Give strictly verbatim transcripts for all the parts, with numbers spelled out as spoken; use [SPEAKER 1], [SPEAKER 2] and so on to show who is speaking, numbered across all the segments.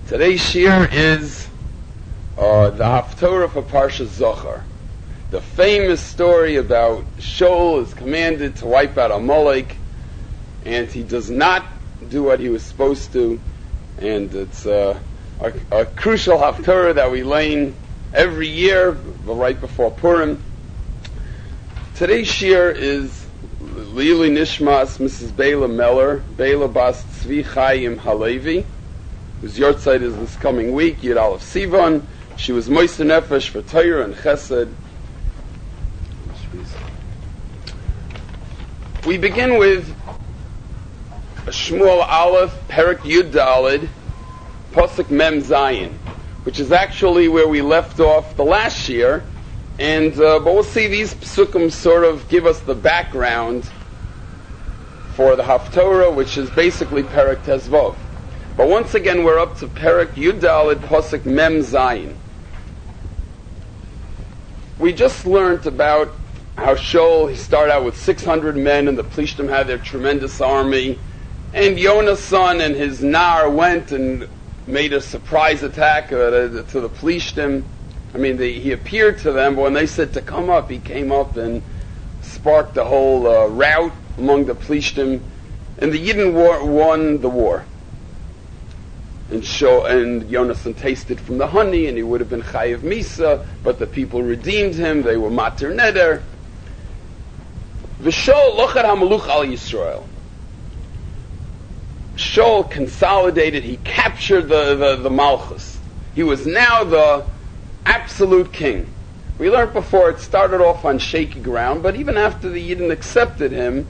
[SPEAKER 1] Today's shir is uh, the Haftorah for Parsha Zohar. The famous story about Shaul is commanded to wipe out Amalek, and he does not do what he was supposed to, and it's uh, a, a crucial Haftorah that we learn every year, right before Purim. Today's shir is Lili Nishmas, Missus Bela Meller, Bela Bas Tzvi Chaim Halevi, whose yahrzeit is this coming week, Yud Aleph Sivan. She was Moiser Nefesh for Torah and Chesed. We begin with Shmuel Aleph, Perek Yud Daled, Pasuk Mem Zayin, which is actually where we left off the last year. And uh, but we'll see these psukim sort of give us the background for the Haftorah, which is basically Perek Tezvov. But once again, we're up to Perek Yud Daled, Pasuk Mem Zayin. We just learned about how Shaul, he started out with six hundred men, and the Plishtim had their tremendous army, and Yonah's son and his Nar went and made a surprise attack uh, to the Plishtim. I mean, they, he appeared to them, but when they said to come up, he came up and sparked a whole uh, rout among the Plishtim, and the Yidden war, won the war. And show, and Yonasan tasted from the honey, and he would have been Chayiv Misa, but the people redeemed him. They were Mater Neder. V'Shaul lochad hameluch al Yisrael. Shaul consolidated. He captured the, the the Malchus. He was now the absolute king. We learned before it started off on shaky ground, but even after the Yidden accepted him,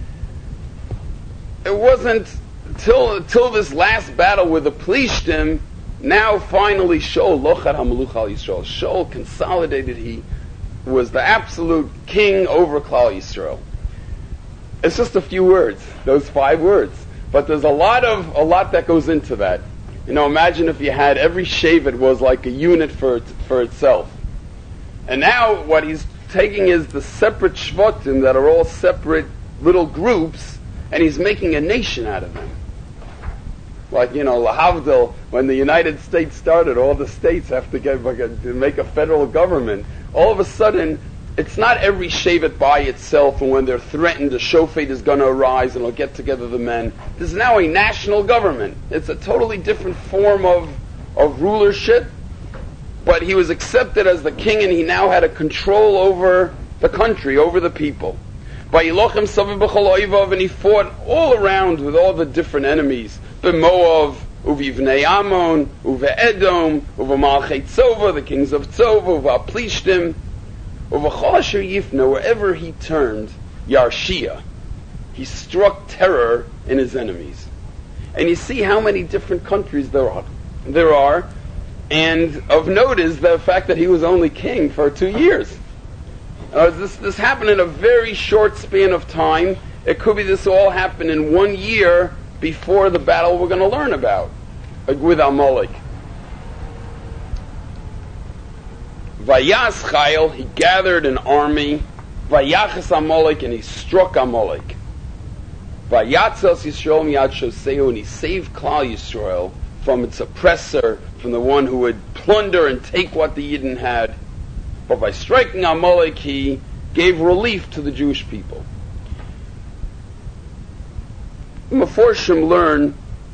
[SPEAKER 1] it wasn't till till this last battle with the Plishtim. Now finally, Shaul lochad hameluch al Yisrael. Shaul consolidated. He was the absolute king over Klal Yisrael. It's just a few words, those five words, but there's a lot of a lot that goes into that. You know, imagine if you had every shevet was like a unit for for itself, and now what he's taking is the separate shvatim that are all separate little groups, and he's making a nation out of them. Like, you know, lahavdil, when the United States started, all the states have to get like a, to make a federal government. All of a sudden, it's not every shevet by itself, and when they're threatened, the shofet is going to arise and it'll get together the men. There's now a national government. It's a totally different form of, of rulership, but he was accepted as the king, and he now had a control over the country, over the people. Vayilochem saviv b'chol oivav, and he fought all around with all the different enemies. B'Moav, uvivnei Ammon, uve Edom, uve Malchei Tzova, the kings of Tzova, uve Plishtim, uve Chol asher yifna, wherever he turned, Yarshia, he struck terror in his enemies. And you see how many different countries there are. There are, and of note is the fact that he was only king for two years. Uh, this this happened in a very short span of time. It could be this all happened in one year before the battle we're going to learn about uh, with Amalek. Vayas Chayil, he gathered an army. Vayachas Amalek, and he struck Amalek. Vayatzos Yisrael miyad shoseu, and he saved Klal Yisrael from its oppressor, from the one who would plunder and take what the Yidden had. But by striking Amalek, he gave relief to the Jewish people. Meforshim learn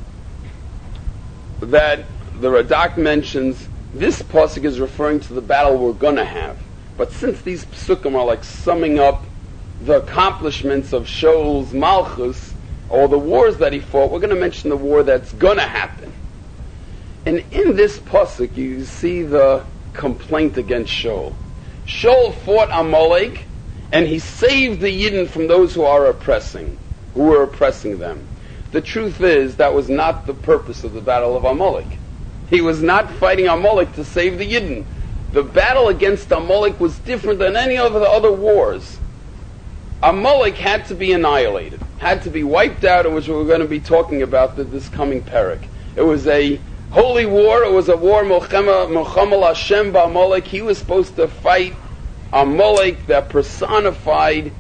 [SPEAKER 1] that the Radak mentions this pasuk is referring to the battle we're going to have. But since these psukim are like summing up the accomplishments of Shaul's Malchus, or the wars that he fought, we're going to mention the war that's going to happen. And in this pasuk, you see the complaint against Shaul. Shaul fought Amalek, and he saved the Yidden from those who are oppressing, who were oppressing them. The truth is, that was not the purpose of the battle of Amalek. He was not fighting Amalek to save the Yidden. The battle against Amalek was different than any of the other wars. Amalek had to be annihilated, had to be wiped out, which we're going to be talking about this coming parak. It was a holy war. It was a war, Milchama Hashem ba'Amalek. He was supposed to fight Amalek that personified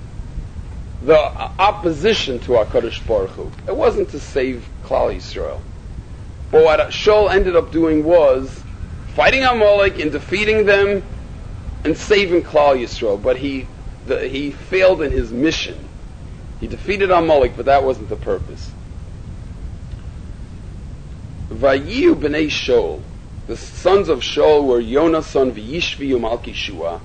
[SPEAKER 1] the opposition to HaKadosh Baruch Hu. It wasn't to save Klal Yisrael. But what Shaul ended up doing was fighting Amalek and defeating them and saving Klal Yisrael. But he the, he failed in his mission. He defeated Amalek, but that wasn't the purpose. Vayiu b'nei Shaul. The sons of Shaul were Yonasan, V'yishvi, Umalkishua.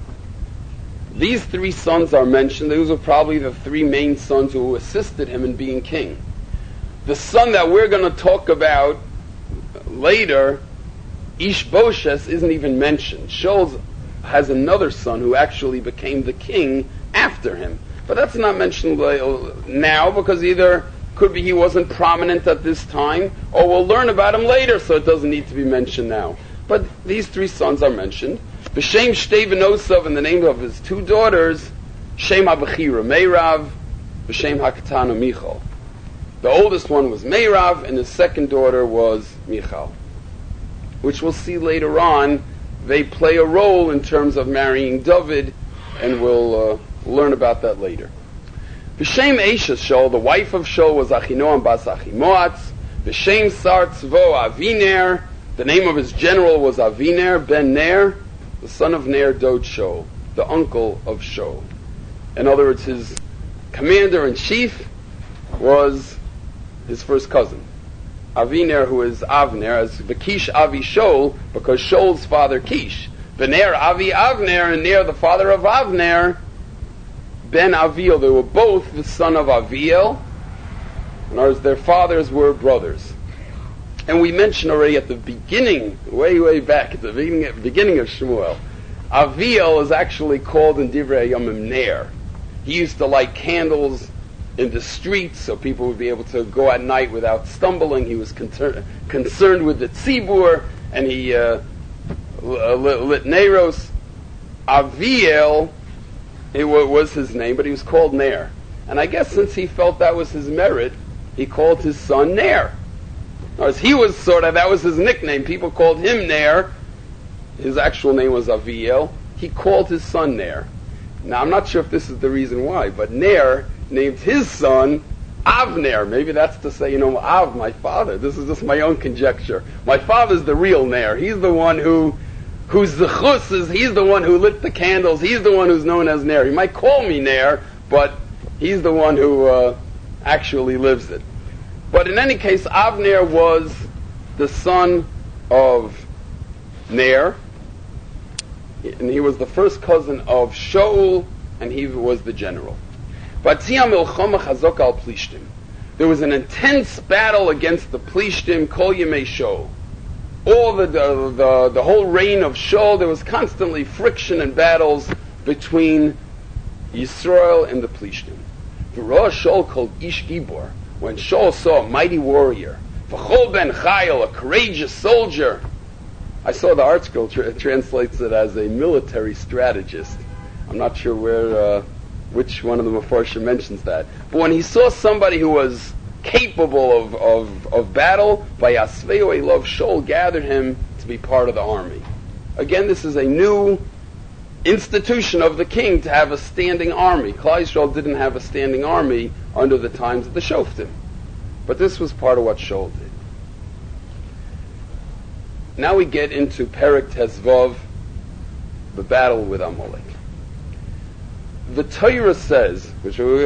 [SPEAKER 1] These three sons are mentioned. Those are probably the three main sons who assisted him in being king. The son that we're going to talk about later, Ishboshes, isn't even mentioned. Shaul has another son who actually became the king after him. But that's not mentioned now because either could be he wasn't prominent at this time, or we'll learn about him later, so it doesn't need to be mentioned now. But these three sons are mentioned. B'shem Shtei V'nosav, in the name of his two daughters, Shem HaBechira Meirav, B'shem HaKatana Michal. The oldest one was Meirav, and his second daughter was Michal, which we'll see later on. They play a role in terms of marrying David, and we'll uh, learn about that later. B'shem Eishes Shaul, the wife of Shaul, was Achinoam bas Achimoatz. B'shem Sar Tzvo Aviner, the name of his general was Aviner ben Ner, the son of Ner Dod Shaul, the uncle of Shaul. In other words, his commander-in-chief was his first cousin, Aviner, who is Avner, as the Kish Avi Shaul, because Shaul's father Kish. Bener Avi Avner, and Ner, the father of Avner, Ben Aviel. They were both the son of Aviel. In other words, their fathers were brothers. And we mentioned already at the beginning, way, way back, at the beginning, beginning of Shmuel, Aviel is actually called in Divrei Yomim Ner. He used to light candles in the streets so people would be able to go at night without stumbling. He was concern, concerned with the tzibur, and he uh, lit, lit Neros. Aviel, it w- was his name, but he was called Ner. And I guess since he felt that was his merit, he called his son Ner. As he was sort of, that was his nickname. People called him Ner. His actual name was Aviel. He called his son Ner. Now, I'm not sure if this is the reason why, but Ner named his son Avner. Maybe that's to say, you know, Av, my father. This is just my own conjecture. My father's the real Ner. He's the one who, whose zechus is, he's the one who lit the candles. He's the one who's known as Ner. He might call me Ner, but he's the one who uh, actually lives it. But in any case, Avner was the son of Ner, and he was the first cousin of Shaul, and he was the general. There was an intense battle against the Plishtim, Kol Yemei Shaul. All the, the, the, the whole reign of Shaul, there was constantly friction and battles between Yisrael and the Plishtim. V'roa Shaul called Ish Gibor. When Shaul saw a mighty warrior, V'chol ben Chayil, a courageous soldier. I saw the article tra- translates it as a military strategist. I'm not sure where, uh, which one of the Mefarshim mentions that. But when he saw somebody who was capable of, of, of battle, Vayasveu Elov, Shaul gathered him to be part of the army. Again, this is a new institution of the king to have a standing army. Klal Yisrael didn't have a standing army under the times of the Shoftim. But this was part of what Shaul did. Now we get into Perek Tezvav, the battle with Amalek. The Torah says, which when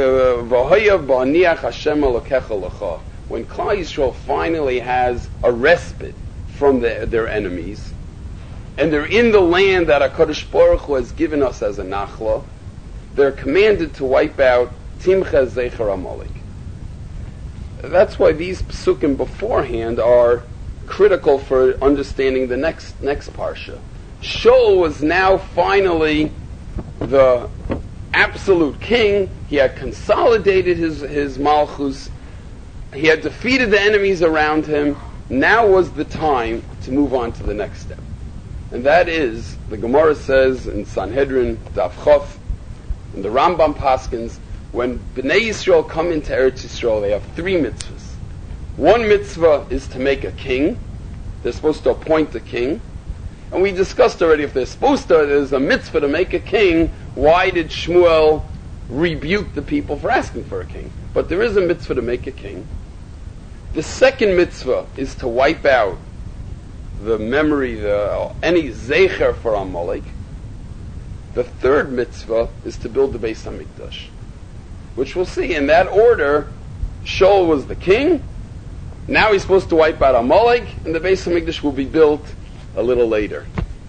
[SPEAKER 1] Klal Yisrael finally has a respite from the, their enemies, and they're in the land that HaKadosh Baruch Hu has given us as a nachla, they're commanded to wipe out Timcha Zecher Amalek. That's why these psukim beforehand are critical for understanding the next next parsha. Shaul was now finally the absolute king. He had consolidated his, his malchus. He had defeated the enemies around him. Now was the time to move on to the next step. And that is, the Gemara says in Sanhedrin, Daf Chof, and the Rambam Paskins, when Bnei Yisrael come into Eretz Yisrael, they have three mitzvahs. One mitzvah is to make a king. They're supposed to appoint a king. And we discussed already, if they're supposed to, there's a mitzvah to make a king, why did Shmuel rebuke the people for asking for a king? But there is a mitzvah to make a king. The second mitzvah is to wipe out the memory, the any zecher for Amalek. The third mitzvah is to build the Beis Hamikdash, which we'll see in that order. Shaul was the king. Now he's supposed to wipe out Amalek, and the Beis Hamikdash will be built a little later.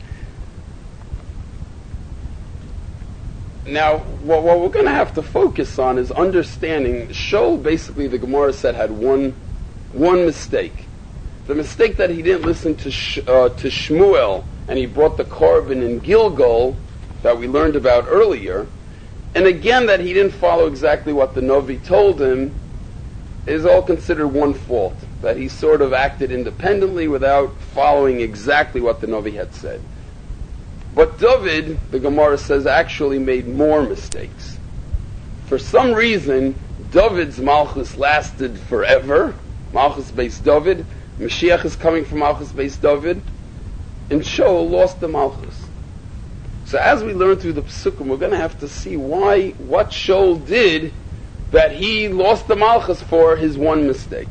[SPEAKER 1] Now, what, what we're going to have to focus on is understanding Shaul, basically, the Gemara said, had one one mistake. The mistake that he didn't listen to Sh- uh, to Shmuel, and he brought the korban in Gilgal that we learned about earlier, and again that he didn't follow exactly what the Novi told him, is all considered one fault. That he sort of acted independently without following exactly what the Novi had said. But David, the Gemara says, actually made more mistakes. For some reason, David's Malchus lasted forever. Malchus based David. Mashiach is coming from Malchus based David. And Shaul lost the Malchus. So as we learn through the Pesukim, we're going to have to see why, what Shaul did that he lost the Malchus for his one mistake.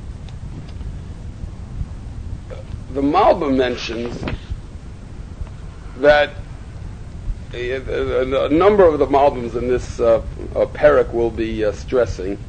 [SPEAKER 1] The Malbim mentions that a, a, a number of the Malbims in this uh, uh, parak will be uh, stressing.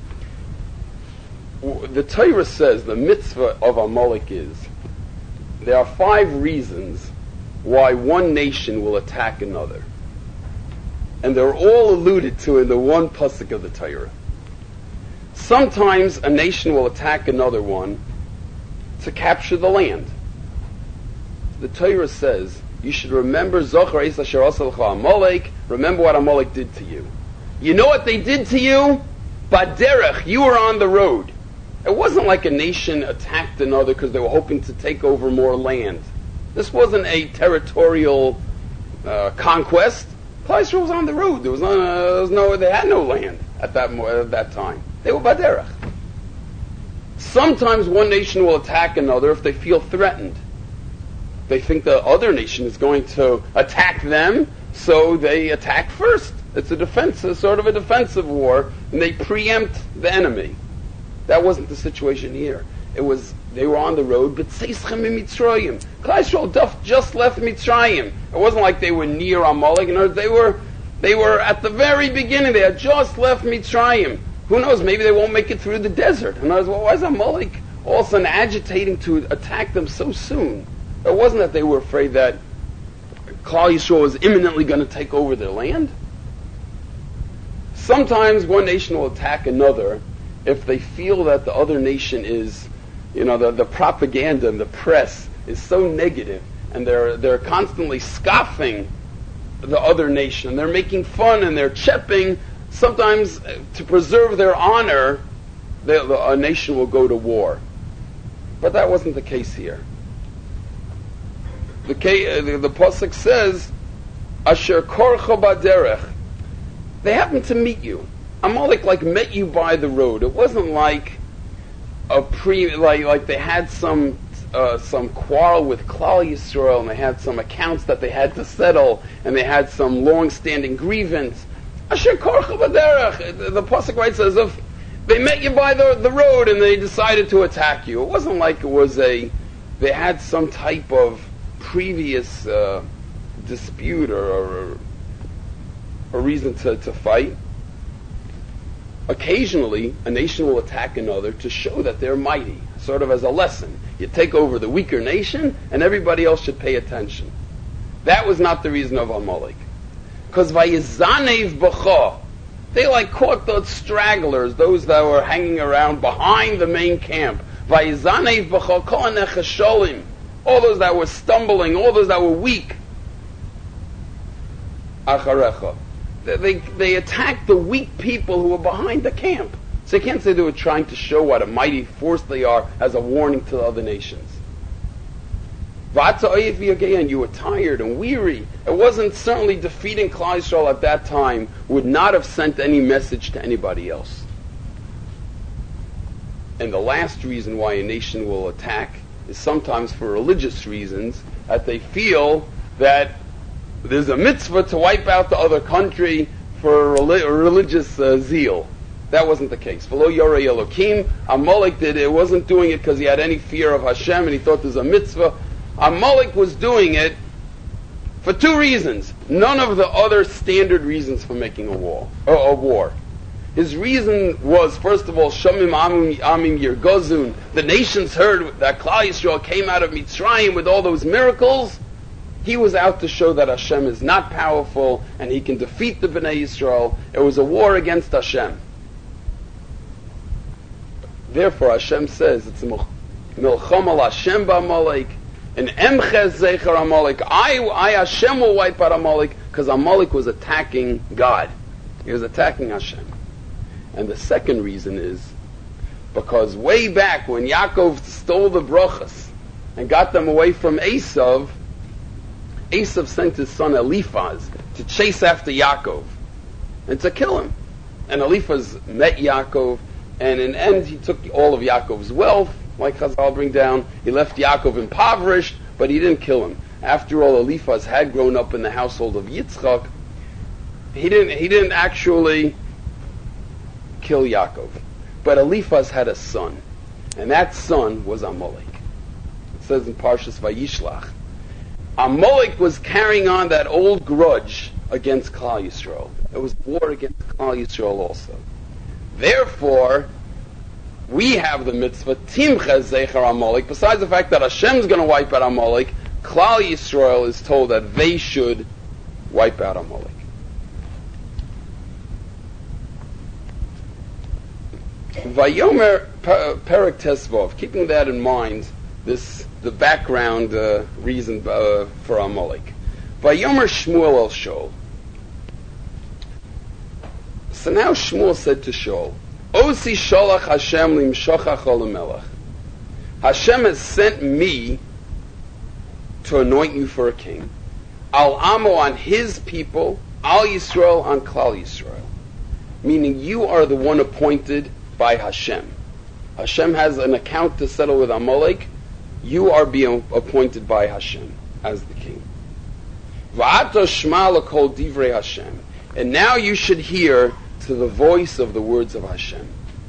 [SPEAKER 1] The Torah says the mitzvah of Amalek is there are five reasons why one nation will attack another, and they're all alluded to in the one pasuk of the Torah. Sometimes a nation will attack another one to capture the land. The Torah says you should remember Zochar Eis Asher Asa L'cha Amalek. Remember what Amalek did to you. You know what they did to you? Baderech, you were on the road. It wasn't like a nation attacked another because they were hoping to take over more land. This wasn't a territorial uh, conquest. Klal Yisrael was on the road. There was no, uh, there was no, they had no land at that at that time. They were baderech. Sometimes one nation will attack another if they feel threatened. They think the other nation is going to attack them, so they attack first. It's a defensive, sort of a defensive war, and they preempt the enemy. That wasn't the situation here. It was, they were on the road, but Tzeischem in Mitzrayim. Klal Yisrael just left Mitzrayim. It wasn't like they were near Amalek. In other words, they were, they were at the very beginning. They had just left Mitzrayim. Who knows, maybe they won't make it through the desert. In other words, well, why is Amalek all of a sudden agitating to attack them so soon? It wasn't that they were afraid that Klal Yisrael was imminently going to take over their land. Sometimes one nation will attack another if they feel that the other nation is, you know, the, the propaganda and the press is so negative, and they're they're constantly scoffing the other nation. They're making fun and they're chepping. Sometimes to preserve their honor, they, the, a nation will go to war. But that wasn't the case here. The, the, the pasuk says, "Asher korcha baderech." They happened to meet you. Amalek like met you by the road. It wasn't like a pre like like they had some uh, some quarrel with Klal Yisrael, and they had some accounts that they had to settle, and they had some long-standing grievance. Asher korcha baderech. The pasuk writes as if they met you by the the road and they decided to attack you. It wasn't like it was a they had some type of previous uh, dispute or, or a reason to, to fight. Occasionally, a nation will attack another to show that they're mighty, sort of as a lesson. You take over the weaker nation, and everybody else should pay attention. That was not the reason of Amalek. Because Vayizanev B'cha, they like caught those stragglers, those that were hanging around behind the main camp. Vayizanev B'cha kol nechasholim, all those that were stumbling, all those that were weak. Acharecha. They, they attacked the weak people who were behind the camp. So you can't say they were trying to show what a mighty force they are as a warning to the other nations. And you were tired and weary. It wasn't certainly defeating Klal Yisrael at that time would not have sent any message to anybody else. And the last reason why a nation will attack is sometimes for religious reasons, that they feel that there's a mitzvah to wipe out the other country for reli- religious uh, zeal. that wasn't the case. V'lo yorei Elokim, Amalek did it, it wasn't doing it because he had any fear of Hashem and he thought there's a mitzvah. Amalek was doing it for two reasons. None of the other standard reasons for making a war. Or a war. His reason was, first of all, Shamim Amim, amim Yirgozun. The nations heard that Klal Yisrael came out of Mitzrayim with all those miracles. He was out to show that Hashem is not powerful and he can defeat the Bnei Yisrael. It was a war against Hashem. Therefore, Hashem says it's a milcham al Hashem ba'Amalek, an emches zecher Amalek. I, I Hashem will wipe out Amalek because Amalek was attacking God. He was attacking Hashem. And the second reason is because way back when Yaakov stole the brachas and got them away from Esav, Esav sent his son Eliphaz to chase after Yaakov and to kill him. And Eliphaz met Yaakov, and in the end he took all of Yaakov's wealth, like Chazal bring down. He left Yaakov impoverished, but he didn't kill him. After all, Eliphaz had grown up in the household of Yitzchak. He didn't, he didn't actually kill Yaakov. But Eliphaz had a son, and that son was Amalek. It says in Parshas Vayishlach. Amalek was carrying on that old grudge against Klal Yisrael. It was war against Klal Yisrael also. Therefore, we have the mitzvah Timcha Zecher Amalek. Besides the fact that Hashem's going to wipe out Amalek, Klal Yisrael is told that they should wipe out Amalek. Vayomer Perek Tesvav. Keeping that in mind, this the background uh, reason uh, for Amalek. Vayomer Shmuel el Shaul. So now Shmuel said to Shaul, Osi sholach Hashem limshochach olamelech. Hashem has sent me to anoint you for a king. Al Amo on his people, Al Yisrael on Klal Yisrael. Meaning you are the one appointed by Hashem. Hashem has an account to settle with Amalek. You are being appointed by Hashem as the king. Va'ato shma l'kol divrei Hashem. And now you should hear to the voice of the words of Hashem.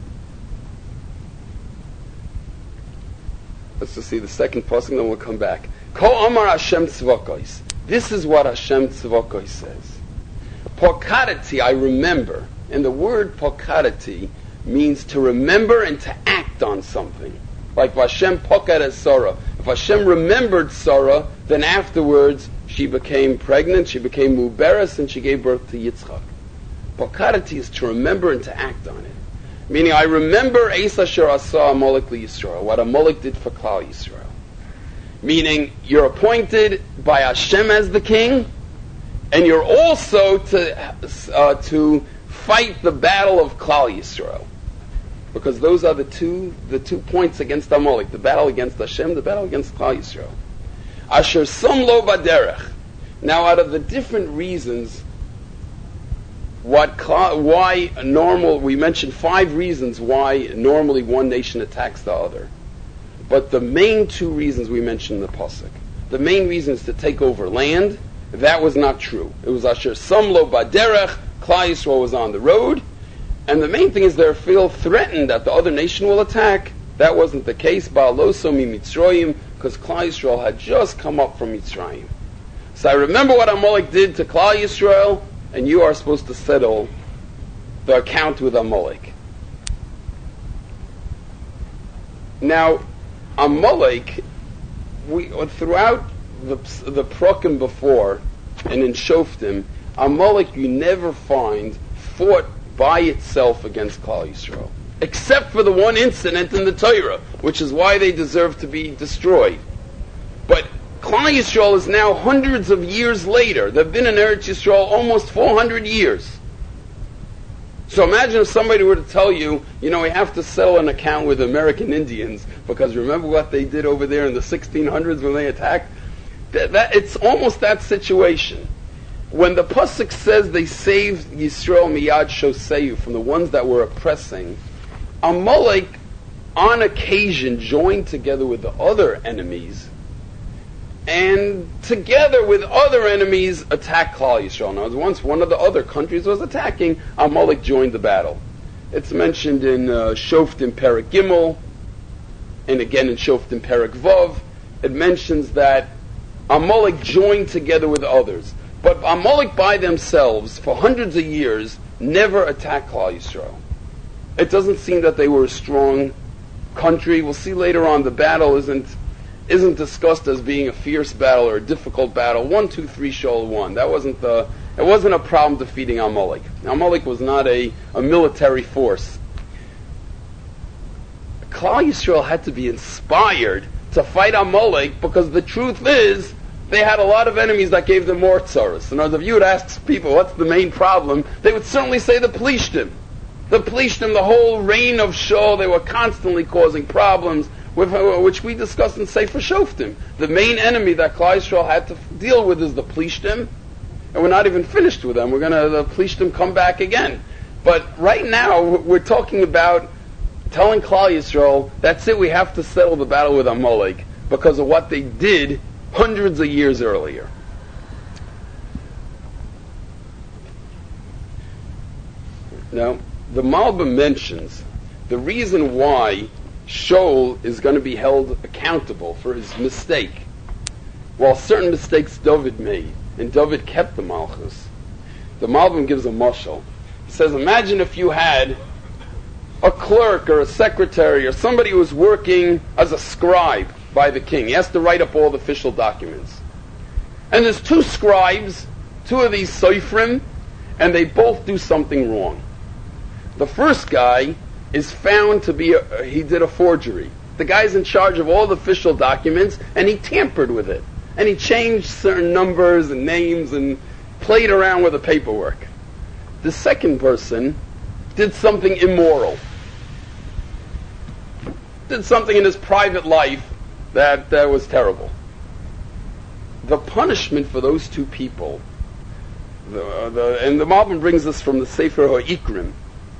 [SPEAKER 1] Let's just see the second pasuk, then we'll come back. Ko Amar Hashem Tzvokos. This is what Hashem Tzvokos says. Pokarati, I remember. And the word pokarati means to remember and to act on something. Like Hashem pokaret Sarah. If Hashem remembered Sarah, then afterwards she became pregnant, she became muberes, and she gave birth to Yitzchak. Pokarati is to remember and to act on it. Meaning, I remember Eis Asher Asa Amalek li Yisrael, what Amalek did for Klal Yisrael. Meaning, you're appointed by Hashem as the king, and you're also to uh, to fight the battle of Klal Yisrael. Because those are the two the two points against Amalek, the battle against Hashem, the battle against Klal Yisrael. Asher Som Lo Baderech. Now, out of the different reasons, what why normal, we mentioned five reasons why normally one nation attacks the other. But the main two reasons we mentioned in the pasuk. The main reason is to take over land. That was not true. It was Asher Som Lo Baderech. Klal Yisrael was on the road. And the main thing is they feel threatened that the other nation will attack. That wasn't the case. Ba'aloso mi Mitzrayim, because Klal Yisrael had just come up from Mitzrayim. So I remember what Amalek did to Klal Yisrael, and you are supposed to settle the account with Amalek. Now, Amalek, we throughout the the Prokim before and in Shoftim, Amalek you never find fought by itself against Klal Yisrael, except for the one incident in the Torah, which is why they deserve to be destroyed. But Klal Yisrael is now hundreds of years later. They've been in Eretz Yisrael almost four hundred years. So imagine if somebody were to tell you, you know, we have to settle an account with American Indians, because remember what they did over there in the sixteen hundreds when they attacked? That, that, it's almost that situation. When the pasuk says they saved Yisrael miyad shoseu from the ones that were oppressing, Amalek on occasion joined together with the other enemies, and together with other enemies attacked Klal Yisrael. Now, once one of the other countries was attacking, Amalek joined the battle. It's mentioned in uh, Shoftim Perek Gimel, and again in Shoftim Perek Vav. It mentions that Amalek joined together with others. But Amalek by themselves, for hundreds of years, never attacked Klal Yisrael. It doesn't seem that they were a strong country. We'll see later on the battle isn't isn't discussed as being a fierce battle or a difficult battle. One, two, three, Shaul won. That wasn't the. It wasn't a problem defeating Amalek. Amalek was not a, a military force. Klal Yisrael had to be inspired to fight Amalek because the truth is they had a lot of enemies that gave them more tzaras. In other words, if you would ask people what's the main problem, they would certainly say the Plishtim. The Plishtim, the whole reign of Shaul, they were constantly causing problems, with, which we discussed in Sefer Shoftim. The main enemy that Klal Yisrael had to deal with is the Plishtim, and we're not even finished with them. We're going to, the Plishtim come back again. But right now, we're talking about telling Klal Yisrael, that's it, we have to settle the battle with Amalek because of what they did hundreds of years earlier. Now, the Malbim mentions the reason why Shaul is going to be held accountable for his mistake. While certain mistakes David made, and David kept the Malchus, the Malbim gives a mashal. He says, imagine if you had a clerk or a secretary or somebody who was working as a scribe by the king. He has to write up all the official documents. And there's two scribes, two of these soifrim, and they both do something wrong. The first guy is found to be, a, he did a forgery. The guy's in charge of all the official documents, and he tampered with it. And he changed certain numbers and names and played around with the paperwork. The second person did something immoral. Did something in his private life that, that was terrible. The punishment for those two people, the, the, and the Malbim brings this from the Sefer HaIkrim,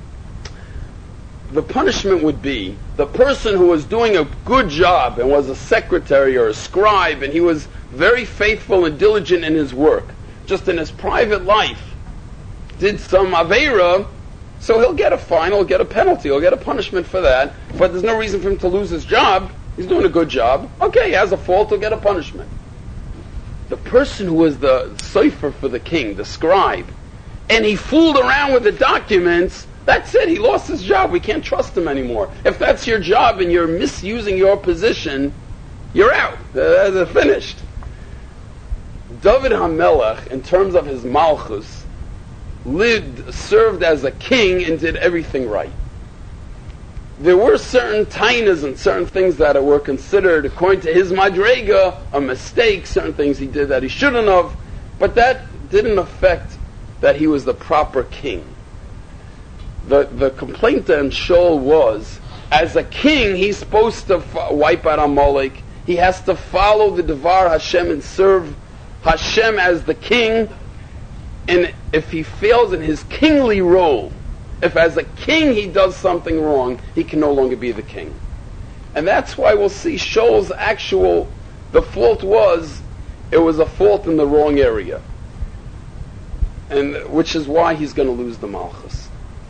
[SPEAKER 1] the punishment would be the person who was doing a good job and was a secretary or a scribe and he was very faithful and diligent in his work, just in his private life, did some Aveira, so he'll get a fine, he'll get a penalty, he'll get a punishment for that, but there's no reason for him to lose his job. He's doing a good job. Okay, he has a fault, he'll get a punishment. The person who was the sofer for the king, the scribe, and he fooled around with the documents, that's it, he lost his job. We can't trust him anymore. If that's your job and you're misusing your position, you're out. They're finished. David HaMelech, in terms of his malchus, lived, served as a king and did everything right. There were certain tainas and certain things that were considered, according to his madrega, a mistake, certain things he did that he shouldn't have, but that didn't affect that he was the proper king. The the complaint on Shaul was, as a king, he's supposed to f- wipe out Amalek. He has to follow the Devar Hashem and serve Hashem as the king. And if he fails in his kingly role, if as a king he does something wrong, he can no longer be the king. And that's why we'll see Shaul's actual, the fault was, it was a fault in the wrong area. And which is why he's going to lose the Malchus.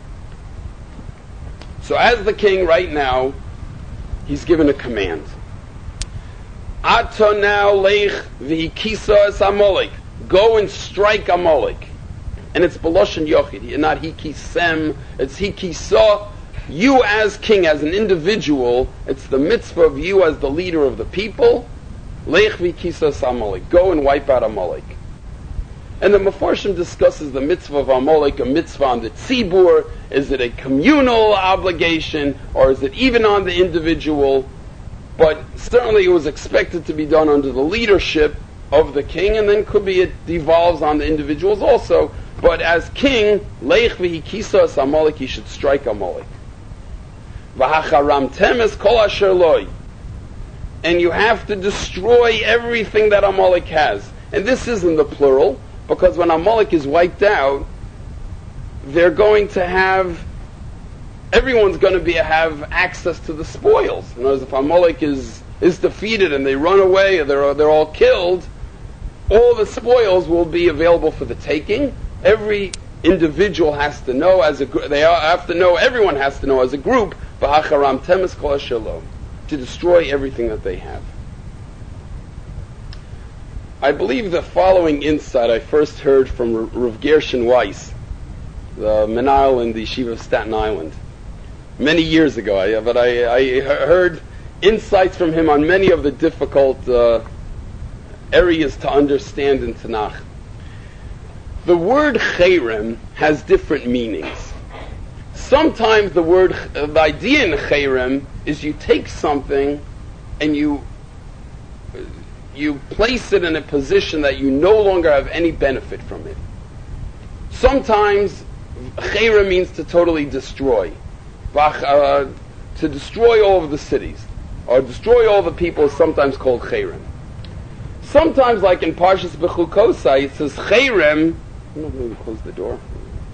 [SPEAKER 1] So as the king right now, he's given a command. Ata now leich v'hikisa es Amalek. Go and strike Amalek. And it's Beloshen Yochid, not hikisem, it's hikisa. You as king, as an individual, it's the mitzvah of you as the leader of the people. Leich v'hikisa es Amalek. Go and wipe out Amalek. And the Mefarshim discusses the mitzvah of Amalek, a mitzvah on the tzibur. Is it a communal obligation, or is it even on the individual? But certainly it was expected to be done under the leadership of the king, and then could be it devolves on the individuals also. But as king, leich v'hikisa es Amalek, he should strike Amalek. V'hacharamtem es kol asher loy. And you have to destroy everything that Amalek has. And this is in the plural, because when Amalek is wiped out, they're going to have, everyone's going to be have access to the spoils. In other words, if Amalek is, is defeated and they run away or they're, they're all killed, all the spoils will be available for the taking. Every individual has to know, as a gr- they have to know, everyone has to know as a group, v'hacharam temes kol shalom, to destroy everything that they have. I believe the following insight I first heard from R- Rav Gershon Weiss, the Menahel in the Yeshiva of Staten Island, many years ago. I, but I, I heard insights from him on many of the difficult uh, areas to understand in Tanakh. The word cherem has different meanings. Sometimes the word, the idea in cherem is you take something and you you place it in a position that you no longer have any benefit from it. Sometimes cherem means to totally destroy, uh, to destroy all of the cities, or destroy all the people is sometimes called cherem. Sometimes, like in Parshas Bechukosai, it says cherem. I'm not going to close the door.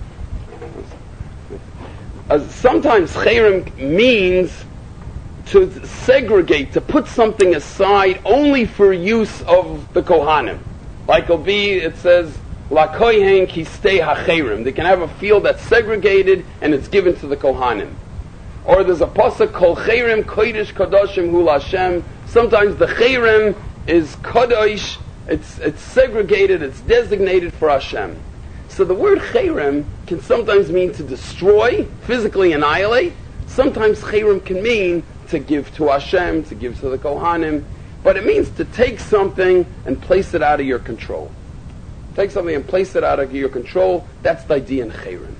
[SPEAKER 1] Uh, sometimes cherem means to segregate, to put something aside only for use of the Kohanim. Like it'll be, it says, La kohen kistei hacherem. They can have a field that's segregated and it's given to the Kohanim. Or there's a pasuk kol cherem kodesh kadoshim hu Hashem. Sometimes the cherem is kadosh. It's it's segregated. It's designated for Hashem. So the word cherem can sometimes mean to destroy, physically annihilate. Sometimes cherem can mean to give to Hashem, to give to the Kohanim. But it means to take something and place it out of your control. Take something and place it out of your control. That's the idea in cherem.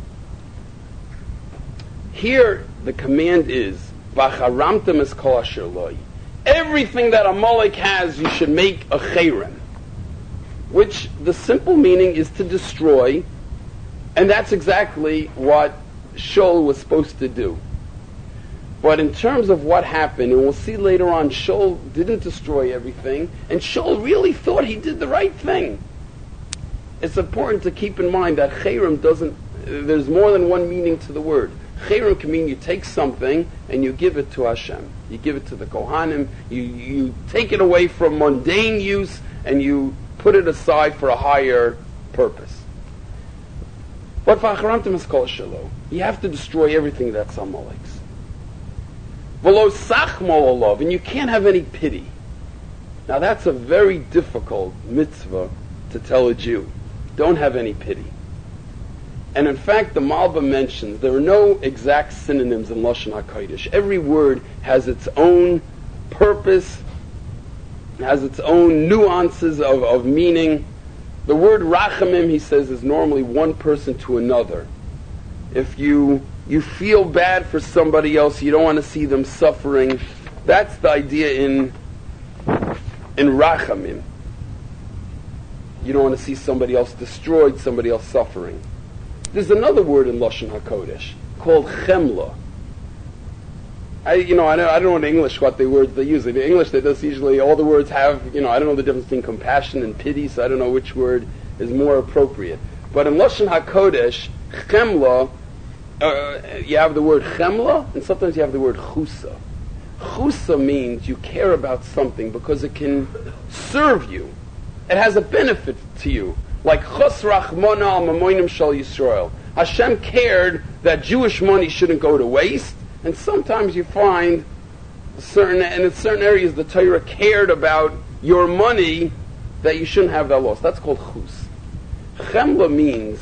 [SPEAKER 1] Here, the command is, V'charamtem es kol asher lo. Everything that Amalek has, you should make a cherem. Which, the simple meaning is to destroy, and that's exactly what Shaul was supposed to do. But in terms of what happened, and we'll see later on, Shaul didn't destroy everything, and Shaul really thought he did the right thing. It's important to keep in mind that cherem doesn't, there's more than one meaning to the word. Cherem can mean you take something and you give it to Hashem. You give it to the Kohanim, you, you take it away from mundane use, and you put it aside for a higher purpose. But v'acharamtem es kol shelo. You have to destroy everything that's Amalek's. V'lo sachmo olav, and you can't have any pity. Now that's a very difficult mitzvah to tell a Jew. Don't have any pity. And in fact, the Malba mentions there are no exact synonyms in Lashon HaKodesh. Every word has its own purpose, has its own nuances of, of meaning. The word rachamim, he says, is normally one person to another. If you you feel bad for somebody else, you don't want to see them suffering, that's the idea in in rachamim. You don't want to see somebody else destroyed, somebody else suffering. There's another word in Lashon HaKodesh called chemla. I, you know, I don't, I don't know in English what the words they use. In English, they just usually, all the words have, you know, I don't know the difference between compassion and pity, so I don't know which word is more appropriate. But in Lashon HaKodesh, chemla, uh, you have the word chemla, and sometimes you have the word chusa. Chusa means you care about something because it can serve you. It has a benefit to you. Like chos rachmana al mamonim shel Yisrael. Hashem cared that Jewish money shouldn't go to waste. And sometimes you find certain, and in certain areas the Torah cared about your money that you shouldn't have that loss. That's called chus. Chemla means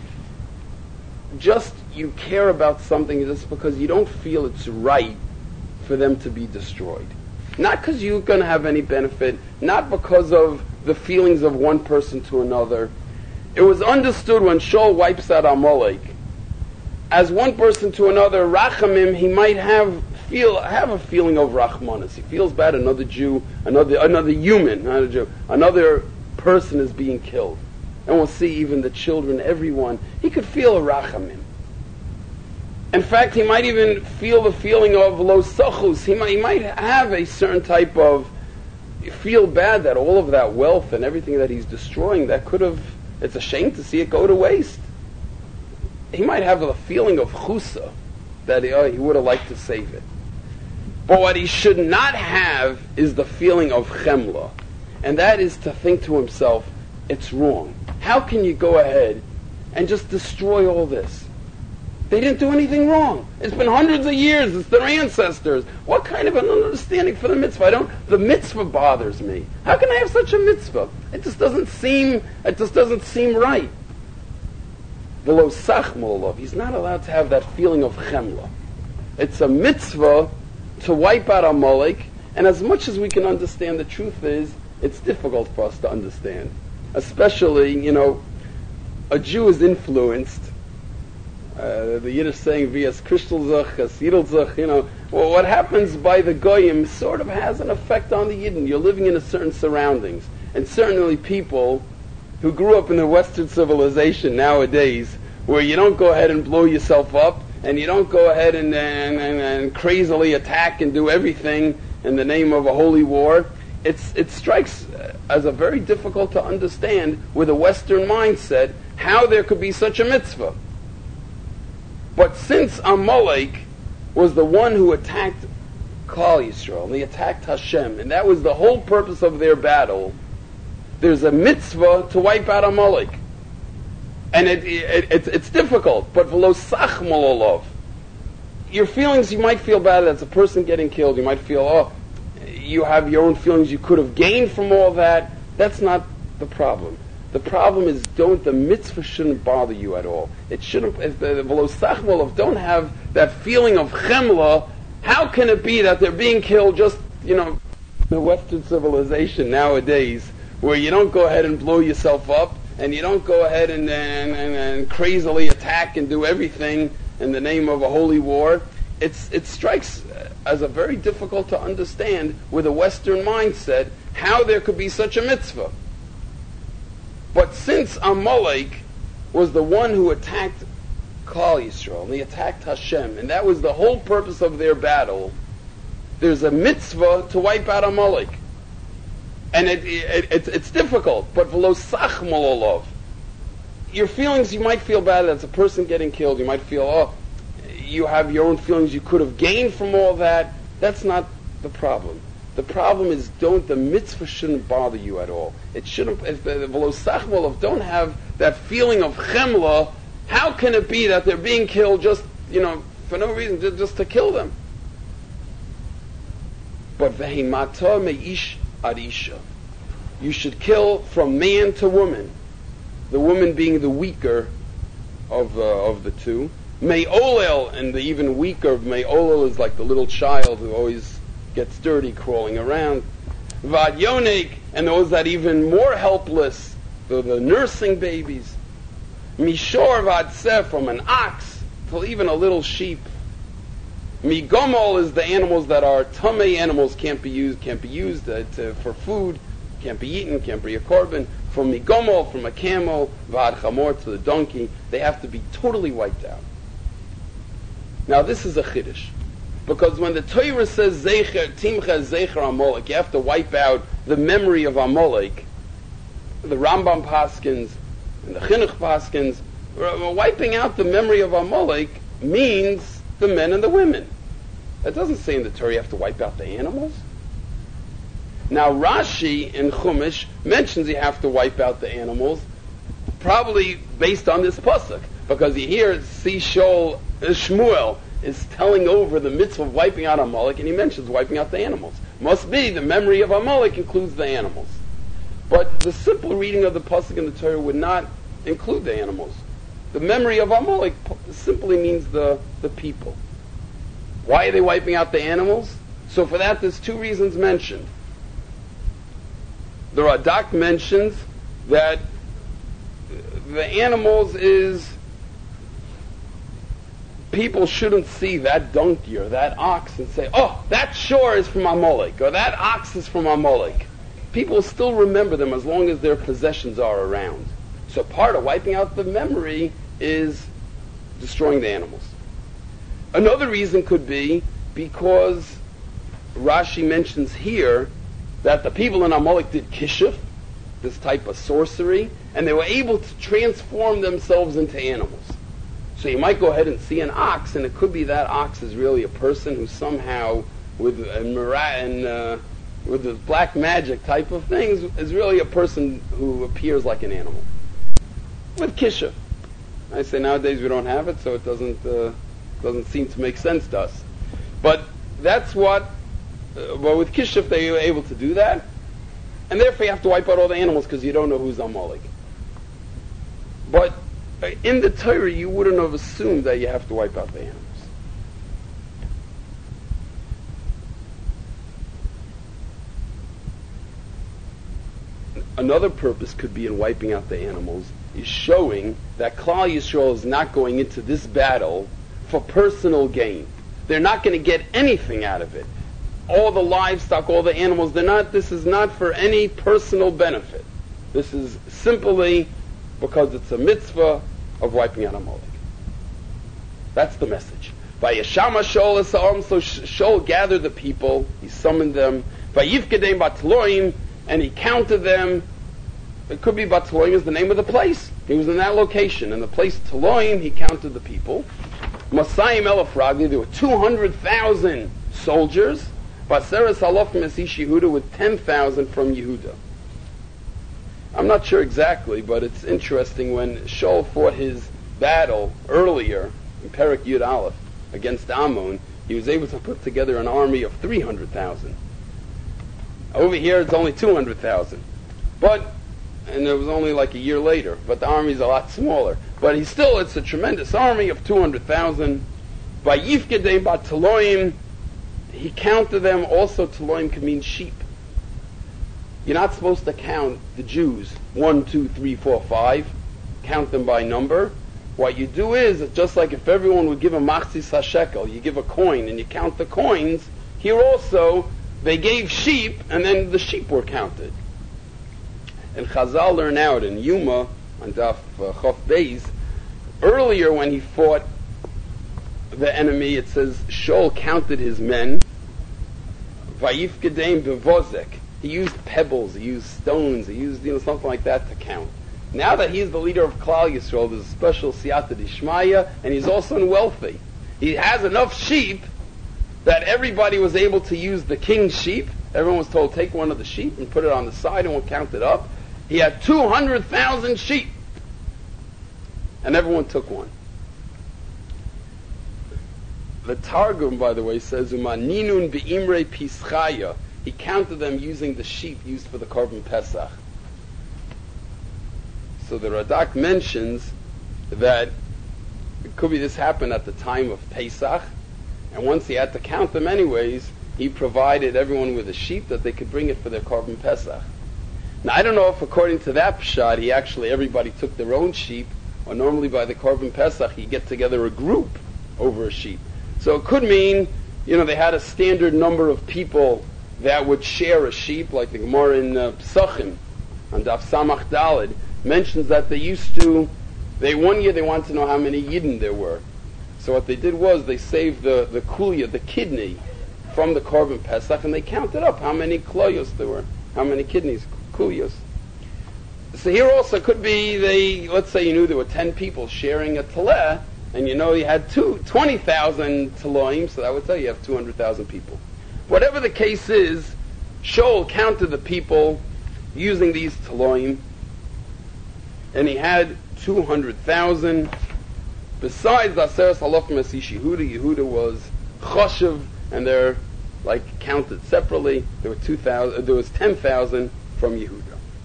[SPEAKER 1] just you care about something just because you don't feel it's right for them to be destroyed. Not because you're going to have any benefit, not because of the feelings of one person to another. It was understood when Shaul wipes out Amalek, as one person to another, rachamim, he might have feel have a feeling of rachmanis. He feels bad. Another Jew, another another human, not a Jew, another person is being killed, and we'll see even the children, everyone. He could feel a rachamim. In fact, he might even feel the feeling of lo sachus. He might he might have a certain type of feel bad that all of that wealth and everything that he's destroying, that could have. It's a shame to see it go to waste. He might have a feeling of chusa, that he, uh, he would have liked to save it. But what he should not have is the feeling of chemla. And that is to think to himself, it's wrong. How can you go ahead and just destroy all this. They didn't do anything wrong. It's been hundreds of years. It's their ancestors. What kind of an understanding for the mitzvah? I don't. The mitzvah bothers me. How can I have such a mitzvah? It just doesn't seem. It just doesn't seem right. V'lo sachmo lov. He's not allowed to have that feeling of chemla. It's a mitzvah to wipe out Amalek, and as much as we can understand, the truth is, it's difficult for us to understand. Especially, you know, a Jew is influenced. Uh, the Yiddish saying, "Vias Krishtelzach, as Yiddelzach," you know, well, what happens by the Goyim sort of has an effect on the Yidden. You're living in a certain surroundings. And certainly people who grew up in the Western civilization nowadays, where you don't go ahead and blow yourself up, and you don't go ahead and, and, and, and crazily attack and do everything in the name of a holy war, it's, it strikes as a very difficult to understand with a Western mindset how there could be such a mitzvah. But since Amalek was the one who attacked Klal Yisrael, and they attacked Hashem, and that was the whole purpose of their battle, there's a mitzvah to wipe out Amalek. And it, it, it, it's difficult, but v'lo sachmo lov. Your feelings, you might feel bad as a person getting killed. You might feel, oh, you have your own feelings you could have gained from all that. That's not the problem. The problem is, don't the mitzvah shouldn't bother you at all. It shouldn't. If the v'lo sachmo lov don't have that feeling of chemla, how can it be that they're being killed just, you know, the Western civilization nowadays, where you don't go ahead and blow yourself up, and you don't go ahead and, and, and, and crazily attack and do everything in the name of a holy war. It's, it strikes as a very difficult to understand with a Western mindset how there could be such a mitzvah. But since Amalek was the one who attacked Klal Yisrael, and they attacked Hashem, and that was the whole purpose of their battle, there's a mitzvah to wipe out Amalek. And it, it, it, it's difficult, but v'lo sachmo lov. Your feelings, you might feel bad as a person getting killed. You might feel, oh, you have your own feelings you could have gained from all that. That's not the problem. The problem is, don't the mitzvah shouldn't bother you at all. It shouldn't. If the v'lo sachmo lov don't have that feeling of chemla, how can it be that they're being killed just, you know, for no reason, just, just to kill them? But vehimata meish Arisha. You should kill from man to woman, the woman being the weaker of uh, of the two. Me'olel, and the even weaker of Me'olel is like the little child who always gets dirty crawling around. Vad Yonik, and those that even more helpless, the, the nursing babies. Mishor Vadseh, from an ox to even a little sheep. Migomol is the animals that are tamei animals, can't be used, can't be used uh, to, for food, can't be eaten, can't be a korban. From migomol, from a camel, vad chamor, to the donkey, they have to be totally wiped out. Now this is a chiddush, because when the Torah says zecher timcha zecher Amalek, you have to wipe out the memory of Amalek. The Rambam paskins and the Chinuch paskins, wiping out the memory of Amalek means the men and the women. That doesn't say in the Torah you have to wipe out the animals. Now Rashi in Chumash mentions you have to wipe out the animals, probably based on this pasuk, because he hears see Shol Shmuel is telling over the mitzvah of wiping out Amalek, and he mentions wiping out the animals. Must be the memory of Amalek includes the animals. But the simple reading of the pasuk in the Torah would not include the animals. The memory of Amalek simply means the, the people. Why are they wiping out the animals? So for that, there's two reasons mentioned. The Radak mentions that the animals is, people shouldn't see that donkey or that ox and say, oh, that sure is from Amalek, or that ox is from Amalek. People still remember them as long as their possessions are around. So part of wiping out the memory is destroying the animals. Another reason could be because Rashi mentions here that the people in Amalek did kishuf, this type of sorcery, and they were able to transform themselves into animals. So you might go ahead and see an ox, and it could be that ox is really a person who somehow, with a and uh, with this black magic type of things, is really a person who appears like an animal with kishuf. I say nowadays we don't have it, so it doesn't uh, doesn't seem to make sense to us. But that's what, uh, well, with Kishuf they were able to do that, and therefore you have to wipe out all the animals because you don't know who's Amalek. But uh, in the Torah you wouldn't have assumed that you have to wipe out the animals. Another purpose could be in wiping out the animals is showing that Klal Yisrael is not going into this battle for personal gain. They're not going to get anything out of it. All the livestock, all the animals, they're not, this is not for any personal benefit. This is simply because it's a mitzvah of wiping out Amalek. That's the message. Vayeshama Shaul es ha'am, so Shaul gathered the people, he summoned them. Vayifkedem batloim, and he counted them. It could be Batloim is the name of the place. He was in that location. In the place Taloim, he counted the people. Masayim Elef Ragli, there were two hundred thousand soldiers. Baseres Halof Mesish Yehuda with ten thousand from Yehuda. I'm not sure exactly, but it's interesting when Shaul fought his battle earlier in Perek Yud Aleph against Ammon, he was able to put together an army of three hundred thousand. Over here it's only two hundred thousand. But, and it was only like a year later, but the army's a lot smaller. But he still, it's a tremendous army of two hundred thousand. By Yifkedei Bat Taloim, he counted them. Also, Taloim can mean sheep. You're not supposed to count the Jews, one, two, three, four, five. Count them by number. What you do is, it's just like if everyone would give a machzis hashekel, you give a coin and you count the coins, here also, they gave sheep, and then the sheep were counted. And Chazal learn out in Yuma, on Daf uh, Chof Beis, earlier when he fought the enemy, it says Shaul counted his men. Vayifkedem bevozek. He used pebbles, he used stones, he used you know something like that to count. Now that he's the leader of Klal Yisrael, there's a special siyata d'ishmaya, and he's also wealthy. He has enough sheep that everybody was able to use the king's sheep. Everyone was told, take one of the sheep and put it on the side and we'll count it up. He had two hundred thousand sheep. And everyone took one. The Targum, by the way, says, Umaninun be'imrei pischaya. He counted them using the sheep used for the Korban Pesach. So the Radak mentions that it could be this happened at the time of Pesach, and once he had to count them anyways, he provided everyone with a sheep that they could bring it for their Korban Pesach. Now I don't know if according to that pshat, he actually, everybody took their own sheep, or normally by the Korban Pesach, you get together a group over a sheep. So it could mean, you know, they had a standard number of people that would share a sheep, like the Gemara in uh, Psachim, on Daf Samach Daled, mentions that they used to, they one year they wanted to know how many Yidden there were. So what they did was they saved the, the kulya, the kidney, from the Korban Pesach, and they counted up how many kloyos there were, how many kidneys, kulyos. So here also could be, they, let's say you knew there were ten people sharing a taleh, and you know you had two, twenty thousand taloim, so that would tell you you have two hundred thousand people. Whatever the case is, Shaul counted the people using these taloim, and he had two hundred thousand. Besides the Aseres Halachim Esish Yehuda, Yehuda was Choshev, and they're like counted separately. There were two thousand. There was ten thousand from Yehuda.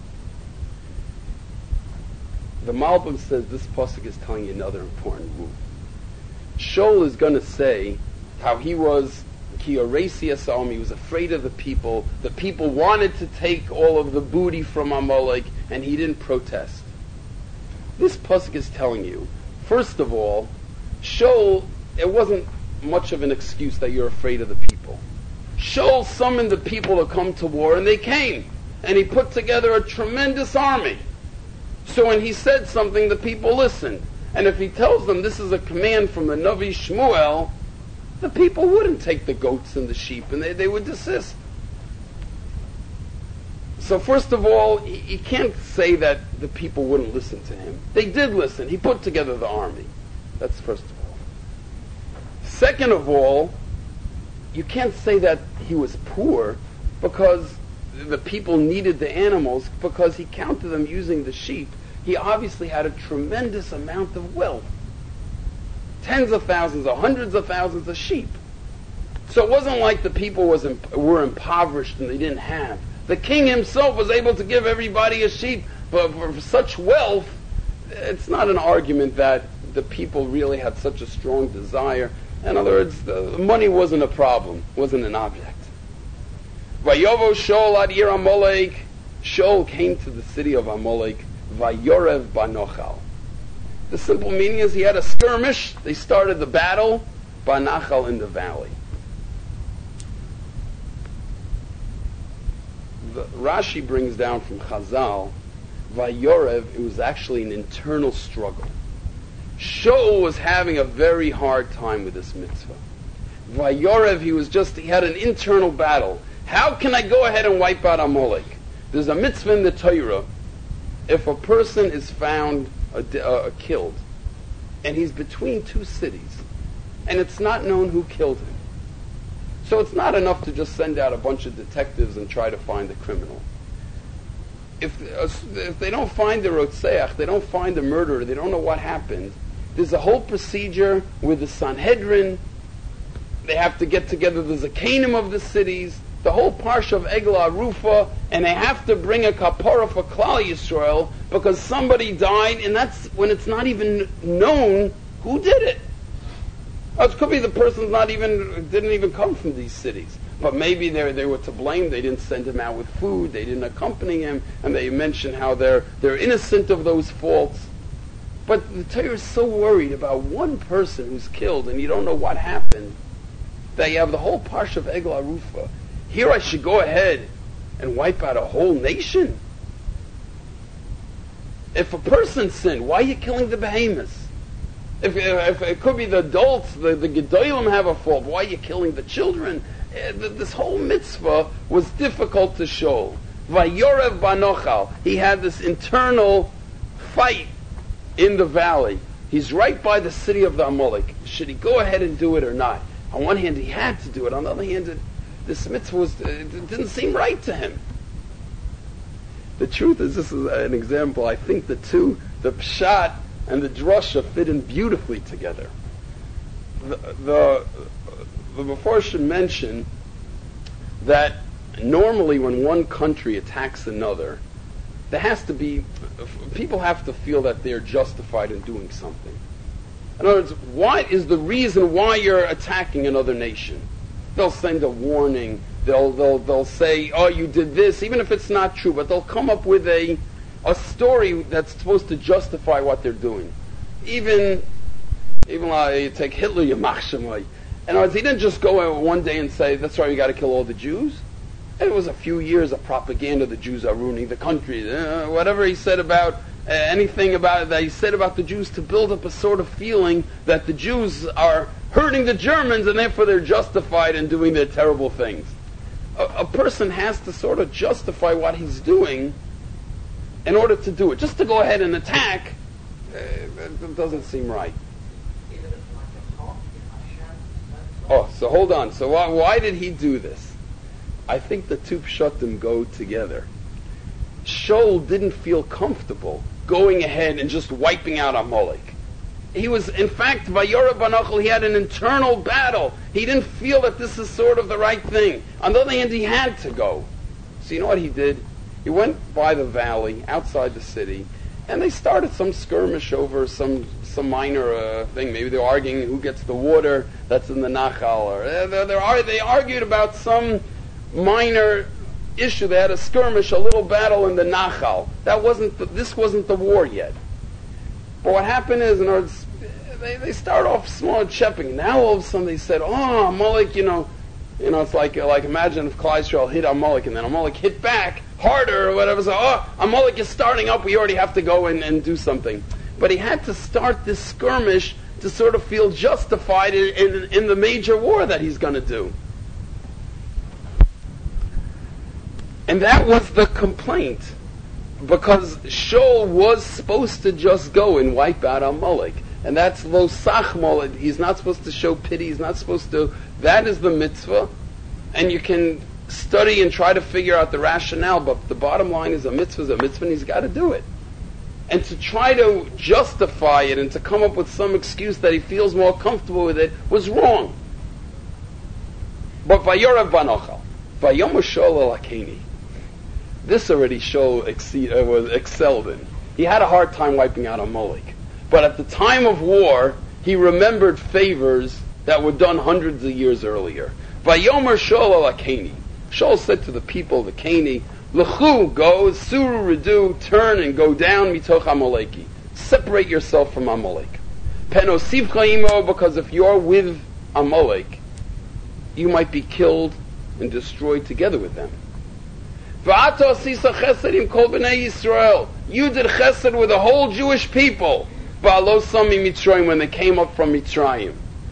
[SPEAKER 1] The Malbim says this pasuk is telling you another important move. Shaul is going to say how he was Ki Oresi Asam. He was afraid of the people. The people wanted to take all of the booty from Amalek, and he didn't protest. This pasuk is telling you, first of all, Shaul, it wasn't much of an excuse that you're afraid of the people. Shaul summoned the people to come to war, and they came. And he put together a tremendous army. So when he said something, the people listened. And if he tells them this is a command from the Navi Shmuel, the people wouldn't take the goats and the sheep, and they, they would desist. So first of all, you can't say that the people wouldn't listen to him. They did listen. He put together the army. That's first of all. Second of all, you can't say that he was poor because the people needed the animals, because he counted them using the sheep. he obviously had a tremendous amount of wealth. Tens of thousands or hundreds of thousands of sheep. So it wasn't like the people was imp- were impoverished and they didn't have. The king himself was able to give everybody a sheep, but for such wealth, it's not an argument that the people really had such a strong desire. In other words, the money wasn't a problem, wasn't an object. Vayovo Shaul ad ir Amalek. Shaul came to the city of Amalek. Vayorev banochal. The simple meaning is he had a skirmish. They started the battle banachal in the valley. The Rashi brings down from Chazal, Vayorev, it was actually an internal struggle. Shaul was having a very hard time with this mitzvah. Vayorev, he was just, he had an internal battle. How can I go ahead and wipe out Amalek? There's a mitzvah in the Torah. If a person is found uh, uh, killed, and he's between two cities, and it's not known who killed him, so it's not enough to just send out a bunch of detectives and try to find the criminal. If, uh, if they don't find the Rotzeach, they don't find the murderer, they don't know what happened, there's a whole procedure with the Sanhedrin. They have to get together the Zakanim of the cities, the whole parsha of Eglah Rufa, and they have to bring a kapara for Klal Yisrael because somebody died, and that's when it's not even known who did it. It could be the person's not even didn't even come from these cities, but maybe they they were to blame. They didn't send him out with food. They didn't accompany him, and they mention how they're they're innocent of those faults. But the Torah is so worried about one person who's killed, and you don't know what happened, that you have the whole parsha of Eglah Rufa. Here I should go ahead and wipe out a whole nation. If a person sinned, why are you killing the behemoths? If, if it could be the adults, the, the Gedolim have a fault, why are you killing the children? This whole mitzvah was difficult to show. Vayorev banochal. He had this internal fight in the valley. He's right by the city of the Amalek. Should he go ahead and do it or not? On one hand, he had to do it. On the other hand, it, this mitzvah was, it didn't seem right to him. The truth is, this is an example. I think the two, the pshat and the drasha, fit in beautifully together. The the, the Mefarshim mention that normally when one country attacks another, there has to be, people have to feel that they're justified in doing something. In other words, what is the reason why you're attacking another nation? They'll send a warning. They'll they'll they'll say, "Oh, you did this," even if it's not true. But they'll come up with a a story that's supposed to justify what they're doing. Even even like you take Hitler, Yamach Shemai. In other words, he didn't just go out one day and say, "That's right, we got to kill all the Jews." It was a few years of propaganda. The Jews are ruining the country. Uh, whatever he said about uh, anything about that he said about the Jews, to build up a sort of feeling that the Jews are hurting the Germans and therefore they're justified in doing their terrible things. A, a person has to sort of justify what he's doing in order to do it. Just to go ahead and attack, uh, it doesn't seem right. Oh, so hold on. So why, why did he do this? I think the two pshatim go together. Shaul didn't feel comfortable going ahead and just wiping out Amalek. He was, in fact, Vayorev banochal, he had an internal battle. He didn't feel that this is sort of the right thing. On the other hand, he had to go. So you know what he did? He went by the valley, outside the city, and they started some skirmish over some some minor uh, thing. Maybe they were arguing who gets the water that's in the Nachal. Or uh, they're, they're, they argued about some minor issue. They had a skirmish, a little battle in the Nachal. That wasn't the, this wasn't the war yet. But what happened is, in other words, they, they start off small and chepping. Now all of a sudden they said, "Oh, Amalek, you know, you know, it's like like imagine if Klal Yisrael hit Amalek and then Amalek hit back harder or whatever. So, oh, Amalek is starting up. We already have to go in and do something." But he had to start this skirmish to sort of feel justified in, in, in the major war that he's going to do. And that was the complaint, because Shaul was supposed to just go and wipe out Amalek. And that's lo sachmol. He's not supposed to show pity. He's not supposed to. That is the mitzvah. And you can study and try to figure out the rationale, but the bottom line is a mitzvah is a mitzvah and he's got to do it. and to try to justify it and to come up with some excuse that he feels more comfortable with it was wrong. But Vayorav Banochal, Vayomer Shol El Hakeni, this already Shol exceed, uh, was excelled in. He had a hard time wiping out Amalek. But at the time of war, he remembered favors that were done hundreds of years earlier. Vayomer Shol El Hakeni. Shol said to the people, the Keni, L'chu, go, Suru Ridu, turn and go down mitoch Amaleki. Separate yourself from Amalek. Penosivcha imo, because if you're with Amalek, you might be killed and destroyed together with them. V'ato asisa chesed im kol b'nei Yisrael. You did chesed with the whole Jewish people. V'alo sami Mitzrayim, when they came up from Mitzrayim.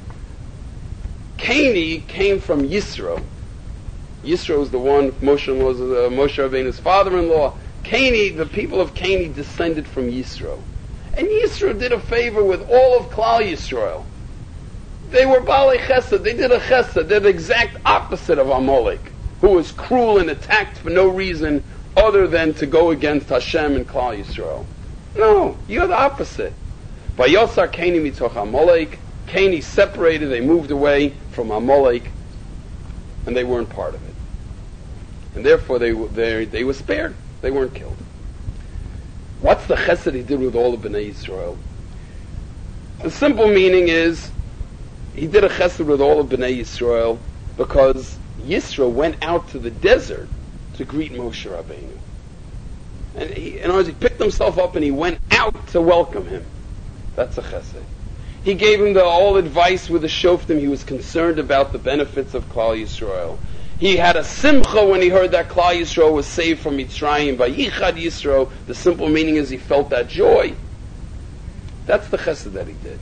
[SPEAKER 1] Keni came from Yisro. Yisro is the one, Moshe was uh, Moshe Rabbeinu's father-in-law. Keni, the people of Keni descended from Yisro. And Yisro did a favor with all of Klal Yisrael. They were Balei Chesed, they did a Chesed, they're the exact opposite of Amalek, who was cruel and attacked for no reason other than to go against Hashem and Klal Yisrael. No, you're the opposite. Vayosar Keni mitoch Amalek, Keni separated, they moved away from Amalek, and they weren't part of it. And therefore they, they, they were spared. They weren't killed. What's the chesed he did with all of Bnei Yisrael? The simple meaning is, he did a chesed with all of Bnei Yisrael because Yisro went out to the desert to greet Moshe Rabbeinu. And he, in other words, he picked himself up and he went out to welcome him. That's a chesed. He gave him the all advice with the shoftim. He was concerned about the benefits of Klal Yisrael. He had a simcha when he heard that Klal Yisrael was saved from Mitzrayim. Vayichad Yisro, the simple meaning is he felt that joy. That's the chesed that he did.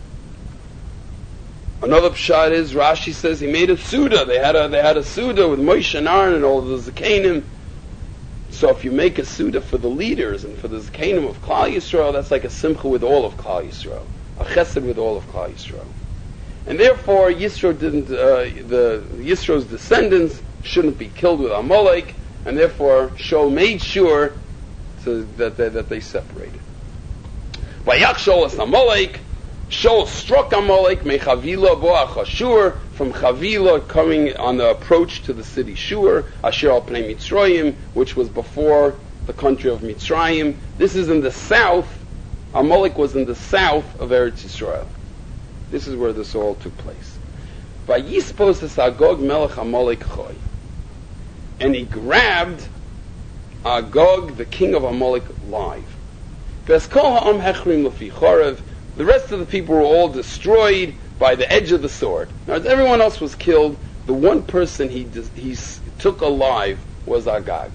[SPEAKER 1] Another pshat is, Rashi says he made a suda. They had a, they had a suda with Moshe and Aaron and all the Zakanim. So if you make a suda for the leaders and for the Zakanim of Klal Yisrael, that's like a simcha with all of Klal Yisrael. A chesed with all of Klal Yisrael. And therefore, Yisro didn't, uh, the Yisro's descendants shouldn't be killed with Amalek, and therefore Shol made sure to, that, they, that they separated. Vayach Shol es Amalek, Shol struck Amalek, mechavila bo achashur, from Chavila coming on the approach to the city Shur, Asher al pnei Mitzrayim, which was before the country of Mitzrayim. This is in the south. Amalek was in the south of Eretz Yisrael. This is where this all took place. Vayispos es Agog melech Amalek choy. And he grabbed Agog, the king of Amalek, live. V'eskol ha'am hechrim lefi chorev. The rest of the people were all destroyed by the edge of the sword. Now, as everyone else was killed, the one person he he took alive was Agag.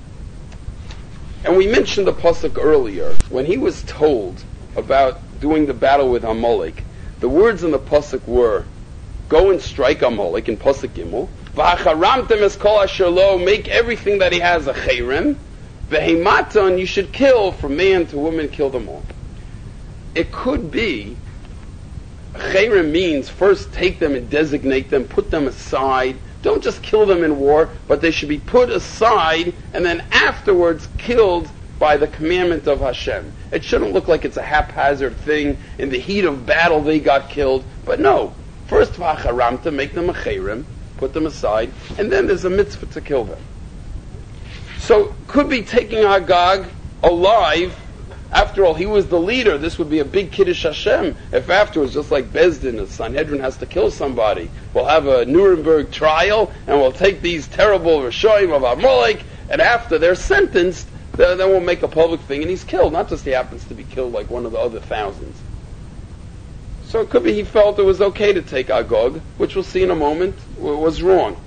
[SPEAKER 1] And we mentioned the pasuk earlier. When he was told about doing the battle with Amalek, the words in the pasuk were, "Go and strike Amalek," in pasuk Gimel. V'acharamtem es kol asher lo, make everything that he has a cherem. V'heimatan, you should kill, from man to woman, kill them all. It could be, cherem means first take them and designate them, put them aside. Don't just kill them in war, but they should be put aside and then afterwards killed by the commandment of Hashem. It shouldn't look like it's a haphazard thing. In the heat of battle they got killed. But no. First v'acharamta, make them a cherem, put them aside, and then there's a mitzvah to kill them. So could be taking Agag alive. After all, he was the leader. This would be a big Kiddush Hashem if afterwards, just like Bezdin, the Sanhedrin has to kill somebody. We'll have a Nuremberg trial, and we'll take these terrible Rishoyim of Amalek, and after they're sentenced, then we'll make a public thing, and he's killed. Not just he happens to be killed like one of the other thousands. So it could be he felt it was okay to take Agog, which we'll see in a moment, was wrong.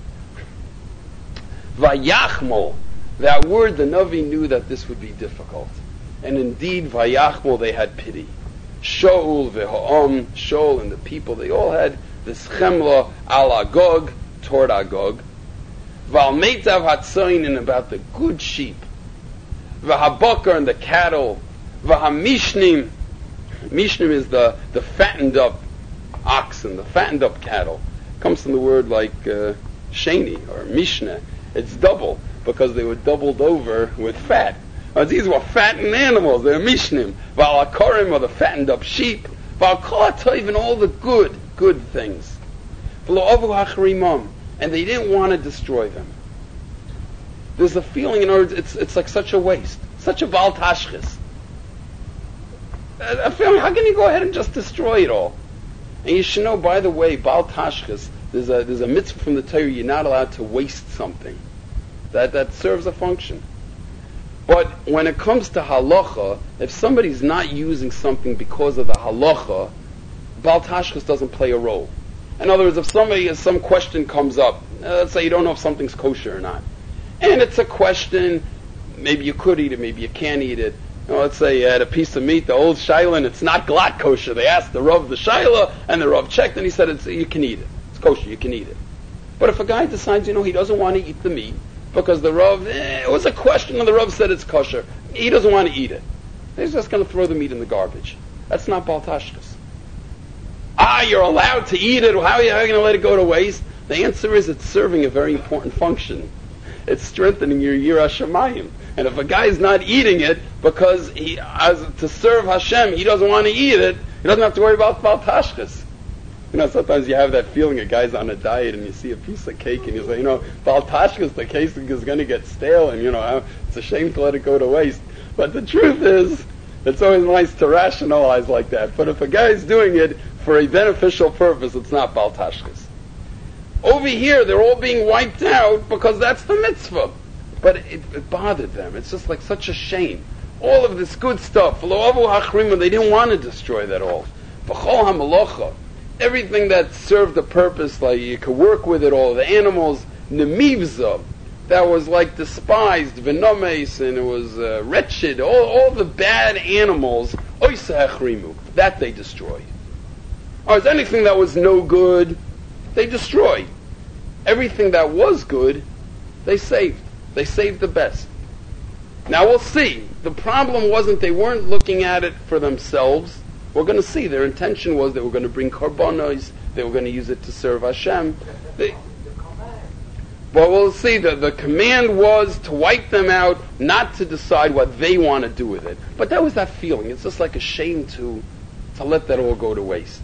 [SPEAKER 1] Vayachmol, that word, the Navi knew that this would be difficult. And indeed, Vayachmol, they had pity. Shaul v'ha'am, Shaul and the people, they all had this chemla al Agog, toward Agog. Val meitav hatzayin, and about the good sheep. V'habakar, and the cattle. V'hamishnim, Mishnim is the, the fattened up oxen, the fattened up cattle. It comes from the word like uh, sheni or mishna. It's double, because they were doubled over with fat. Uh, these were fattened animals, they're mishnim. V'al-akorim are the fattened up sheep. V'al-kol ha'toiv and all the good, good things. V'lo-ovu ha'charimam. And they didn't want to destroy them. There's a feeling, in other words, it's, it's like such a waste. Such a bal tashchis. A feeling, how can you go ahead and just destroy it all? And you should know, by the way, bal tashchis, there's a, there's a mitzvah from the Torah, you're not allowed to waste something. That, that serves a function. But when it comes to halacha, if somebody's not using something because of the halacha, bal tashchis doesn't play a role. In other words, if somebody, if some question comes up, uh, let's say you don't know if something's kosher or not, and it's a question, maybe you could eat it, maybe you can't eat it. You know, let's say you had a piece of meat, the old shaila, and it's not glatt kosher. They asked the Rav the shaila, and the Rav checked, and he said, it's, you can eat it. It's kosher, you can eat it. But if a guy decides, you know, he doesn't want to eat the meat, because the Rav, eh, it was a question, and the Rav said it's kosher, he doesn't want to eat it. He's just going to throw the meat in the garbage. That's not bal tashchis. Ah, you're allowed to eat it, how are you, you going to let it go to waste? The answer is it's serving a very important function. It's strengthening your Yirah Shamayim. And if a guy is not eating it because he has to serve Hashem, he doesn't want to eat it, he doesn't have to worry about bal tashchis. You know, sometimes you have that feeling, a guy's on a diet and you see a piece of cake and you say, you know, bal tashchis, the cake is going to get stale and, you know, it's a shame to let it go to waste. But the truth is, it's always nice to rationalize like that. But if a guy's doing it for a beneficial purpose, it's not bal tashchis. Over here, they're all being wiped out because that's the mitzvah. But it, it bothered them. It's just like such a shame. All of this good stuff, they didn't want to destroy that all. Everything that served a purpose, like you could work with it all, the animals, nemivza, that was like despised, venomes, and it was uh, wretched, all, all the bad animals, that they destroyed. Or is anything that was no good, they destroyed. Everything that was good, they saved. They saved the best. Now we'll see. The problem wasn't they weren't looking at it for themselves. We're going to see. Their intention was they were going to bring korbanos, they were going to use it to serve Hashem. They, but we'll see. The, the command was to wipe them out, not to decide what they want to do with it. But that was that feeling. It's just like a shame to, to let that all go to waste.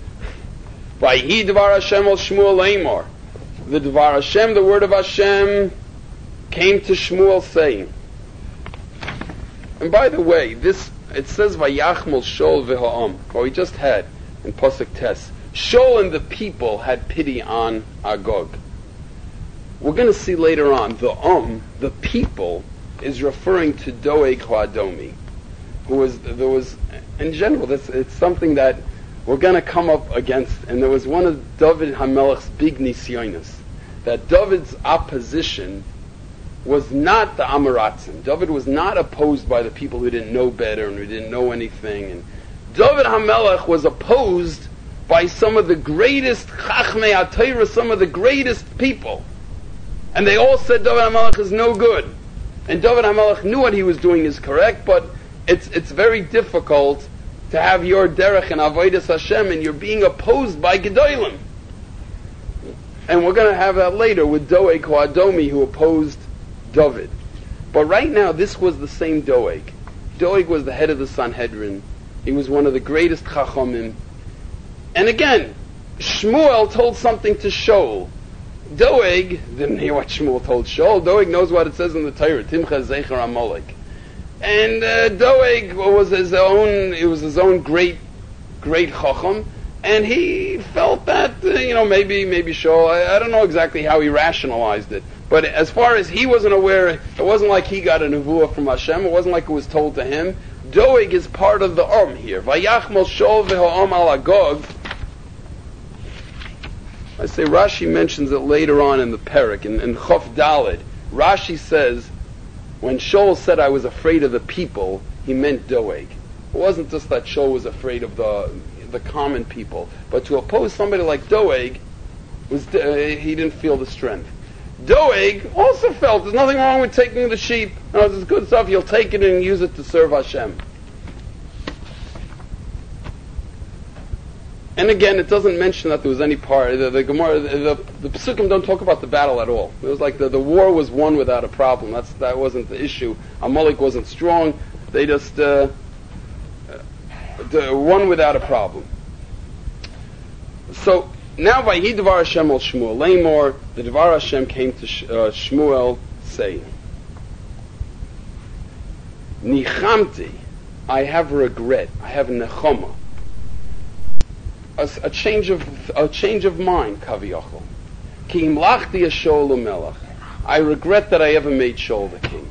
[SPEAKER 1] Vayhi Dvar Hashem al Shmuel Leimor. The Dvar Hashem, the word of Hashem, came to Shmuel saying. And by the way, this it says Vayachmol Shol v'ha'am. Well, we just had in Pasuk Tes. Shol and the people had pity on Agog. We're going to see later on the um, the people, is referring to Doeg Ha'adomi, who was there was in general. This it's something that we're going to come up against, and there was one of David HaMelech's big nisyonos, that David's opposition was not the Amaratzim. David was not opposed by the people who didn't know better and who didn't know anything. And David HaMelech was opposed by some of the greatest Chachmei HaTorah, some of the greatest people. And they all said David HaMelech is no good. And David HaMelech knew what he was doing is correct, but it's it's very difficult to have your derech and avodas Hashem and you're being opposed by Gedolim. And we're going to have that later with Doeg Ha'adomi, who opposed David. But right now, this was the same Doeg. Doeg was the head of the Sanhedrin. He was one of the greatest Chachamim. And again, Shmuel told something to Shaul. Doeg didn't hear what Shmuel told Shaul. Doeg knows what it says in the Torah, Timcha Zecher Amalek. And uh, Doeg was his own, it was his own great, great Chacham. And he felt that, uh, you know, maybe, maybe Shaul, I, I don't know exactly how he rationalized it. But as far as he wasn't aware, it wasn't like he got a nevuah from Hashem. It wasn't like it was told to him. Doeg is part of the Om here. Vayachmol Shol v'ha'om al Agog. I say Rashi mentions it later on in the Perek, in, in Chof Daled. Rashi says, when Shaul said, I was afraid of the people, he meant Doeg. It wasn't just that Shaul was afraid of the the common people, but to oppose somebody like Doeg, was uh, he didn't feel the strength. Doeg also felt there's nothing wrong with taking the sheep. No, this is good stuff. You'll take it and use it to serve Hashem. And again, it doesn't mention that there was any part. The, the Gemara, the, the, the Pesukim don't talk about the battle at all. It was like the, the war was won without a problem. That's that wasn't the issue. Amalek wasn't strong. They just uh, uh, won without a problem. So now, Vayhi Dvar Hashem al Shmuel Lamor, the Dvar Hashem came to Sh- uh, Shmuel saying, Nichamti, I have regret. I have nechama. A, a change of a change of mind, kaviyachol. Ki imlachti Shaul umelach. I regret that I ever made Shaul the king.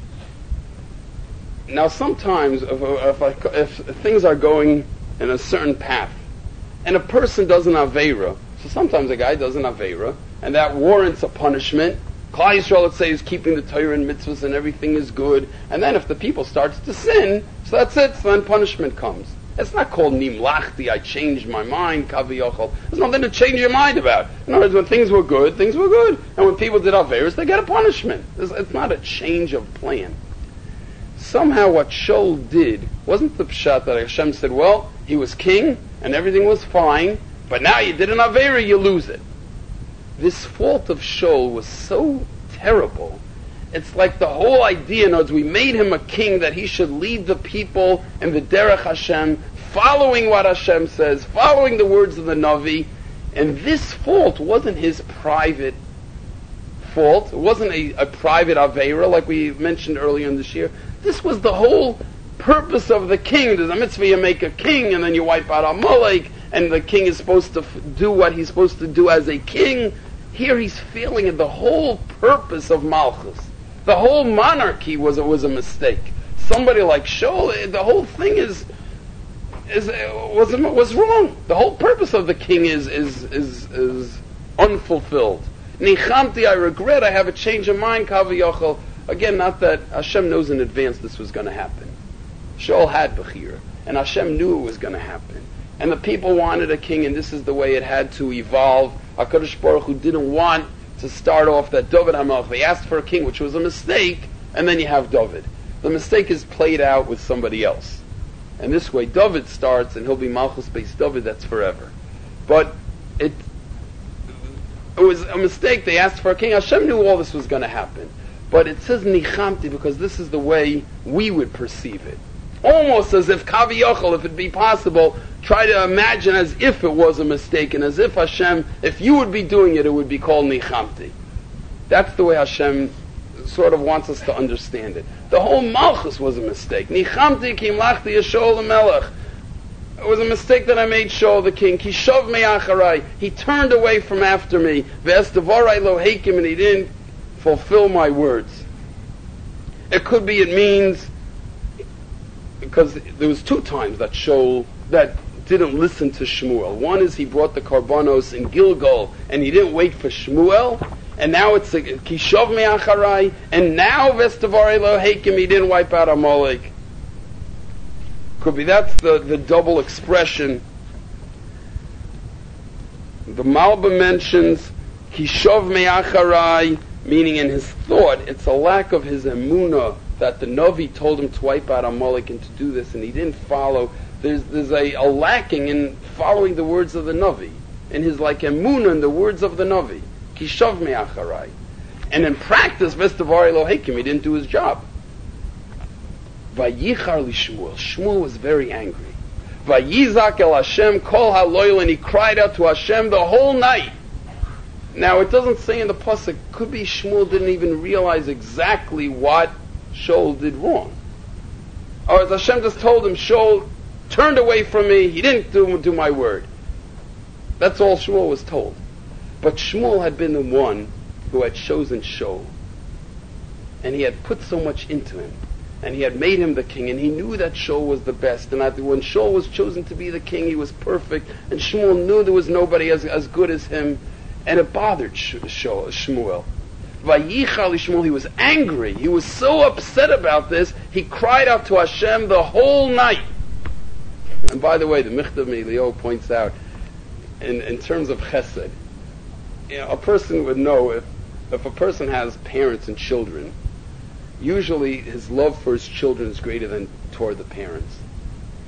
[SPEAKER 1] Now, sometimes if, if, I, if things are going in a certain path, and a person does an aveira, so sometimes a guy does an aveira, and that warrants a punishment. Klal Yisrael, let's say, is keeping the Torah and mitzvahs, and everything is good. And then if the people starts to sin, so that's it. So then punishment comes. It's not called nimlachti, I changed my mind, kaviyachol. There's nothing to change your mind about. In other words, when things were good, things were good. And when people did averas, they get a punishment. It's, it's not a change of plan. Somehow what Shaul did wasn't the pshat that Hashem said, well, he was king, and everything was fine, but now you did an avera, you lose it. This fault of Shaul was so terrible. It's like the whole idea, in other words, we made him a king that he should lead the people in the derech Hashem, following what Hashem says, following the words of the Navi. And this fault wasn't his private fault. It wasn't a, a private avera like we mentioned earlier in this year. This was the whole purpose of the king. There's a mitzvah, you make a king, and then you wipe out Amalek, and the king is supposed to f- do what he's supposed to do as a king. Here he's failing in the whole purpose of Malchus. The whole monarchy was a, was a mistake. Somebody like Shaul, the whole thing is is was was wrong. The whole purpose of the king is is is, is unfulfilled. Nichamti, I regret, I have a change of mind, kaviyachol. Again, not that Hashem knows in advance this was going to happen. Shaul had Bechira, and Hashem knew it was going to happen. And the people wanted a king, and this is the way it had to evolve. HaKadosh Baruch Hu didn't want to start off that David HaMelech. They asked for a king, which was a mistake, and then you have David. The mistake is played out with somebody else. And this way, David starts, and he'll be Malchus based David, that's forever. But it, it was a mistake. They asked for a king. Hashem knew all this was going to happen. But it says Nichamti because this is the way we would perceive it. Almost as if Kaviyachol, if it be possible, try to imagine as if it was a mistake, and as if Hashem, if you would be doing it, it would be called Nichamti. That's the way Hashem sort of wants us to understand it. The whole Malchus was a mistake. Nichamti ki imlachti Shaul Melech. It was a mistake that I made Shaul the king. Ki shov me acharai. He turned away from after me. Ve'es devarai lo heikim, and he didn't fulfill my words. It could be, it means, because there was two times that Shaul, that didn't listen to Shmuel. One is he brought the Karbanos in Gilgal, and he didn't wait for Shmuel, and now it's Kishov me acharai, and now Vestavari lo heikim, he didn't wipe out Amalek. Could be that's the, the double expression. The Malba mentions Kishov me acharai, meaning in his thought, it's a lack of his emunah that the Navi told him to wipe out Amalek and to do this, and he didn't follow. There's there's a, a lacking in following the words of the Navi, in his like emunah in the words of the Navi. Kishav me acharai. And in practice, Vestavari lo heikim, he didn't do his job. Vayichar li Shmuel. Shmuel was very angry. Vayizak el Hashem kol haloyl, and he cried out to Hashem the whole night. Now, it doesn't say in the pasuk, could be Shmuel didn't even realize exactly what Shaul did wrong. Or as Hashem just told him, Shaul turned away from me, he didn't do, do my word. That's all Shmuel was told. But Shmuel had been the one who had chosen Shaul. And he had put so much into him. And he had made him the king, and he knew that Shaul was the best. And that when Shaul was chosen to be the king, he was perfect. And Shmuel knew there was nobody as, as good as him. And it bothered Shmuel. Vayichar li Shmuel, he was angry. He was so upset about this, he cried out to Hashem the whole night. And by the way, the Michtav Me'Elio points out, in, in terms of chesed, you know, a person would know if, if a person has parents and children, usually his love for his children is greater than toward the parents.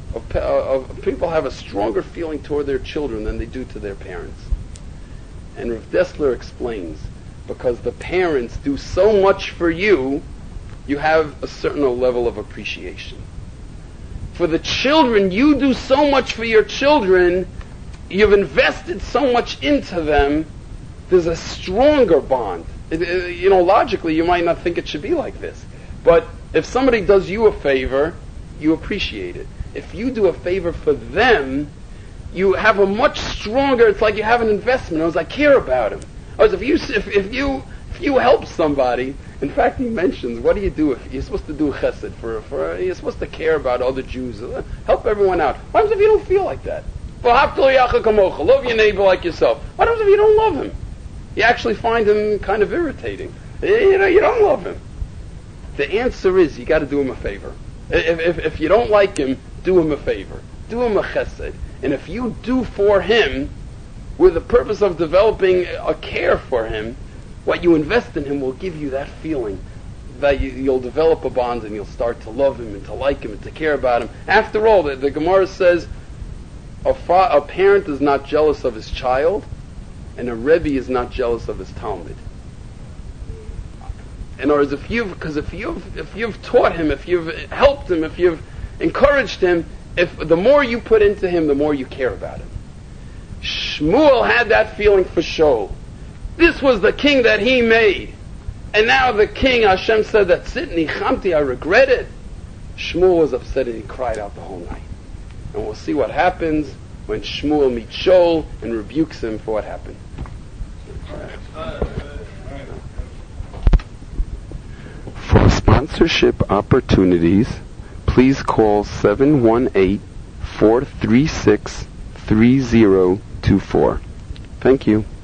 [SPEAKER 1] of, pa- of people have a stronger feeling toward their children than they do to their parents. And Rav Dessler explains, because the parents do so much for you, you have a certain level of appreciation. For the children, you do so much for your children, you've invested so much into them, there's a stronger bond. It, it, you know, logically, you might not think it should be like this. But if somebody does you a favor, you appreciate it. If you do a favor for them, you have a much stronger, it's like you have an investment. It's like, I care about him. Whereas if you, if, if you, if you help somebody, in fact, he mentions, what do you do if you're supposed to do chesed for, for, you're supposed to care about other Jews, help everyone out. What happens if you don't feel like that? Love your neighbor like yourself. What happens if you don't love him? You actually find him kind of irritating. You know, you don't love him. The answer is, you got to do him a favor. If, if, if you don't like him, do him a favor. Do him a chesed. And if you do for him, with the purpose of developing a care for him, what you invest in him will give you that feeling that you, you'll develop a bond and you'll start to love him and to like him and to care about him. After all, the, the Gemara says a, fa- a parent is not jealous of his child, and a Rebbe is not jealous of his Talmud. In other words, if you've, because if you've, if you've taught him, if you've helped him, if you've encouraged him, if the more you put into him, the more you care about him. Shmuel had that feeling for Shaul. This was the king that he made. And now the king, Hashem said, that's it, Nichamti, I regret it. Shmuel was upset and he cried out the whole night. And we'll see what happens when Shmuel meets Shaul and rebukes him for what happened. For sponsorship opportunities, please call seven one eight, four three six, three zero two four. Thank you.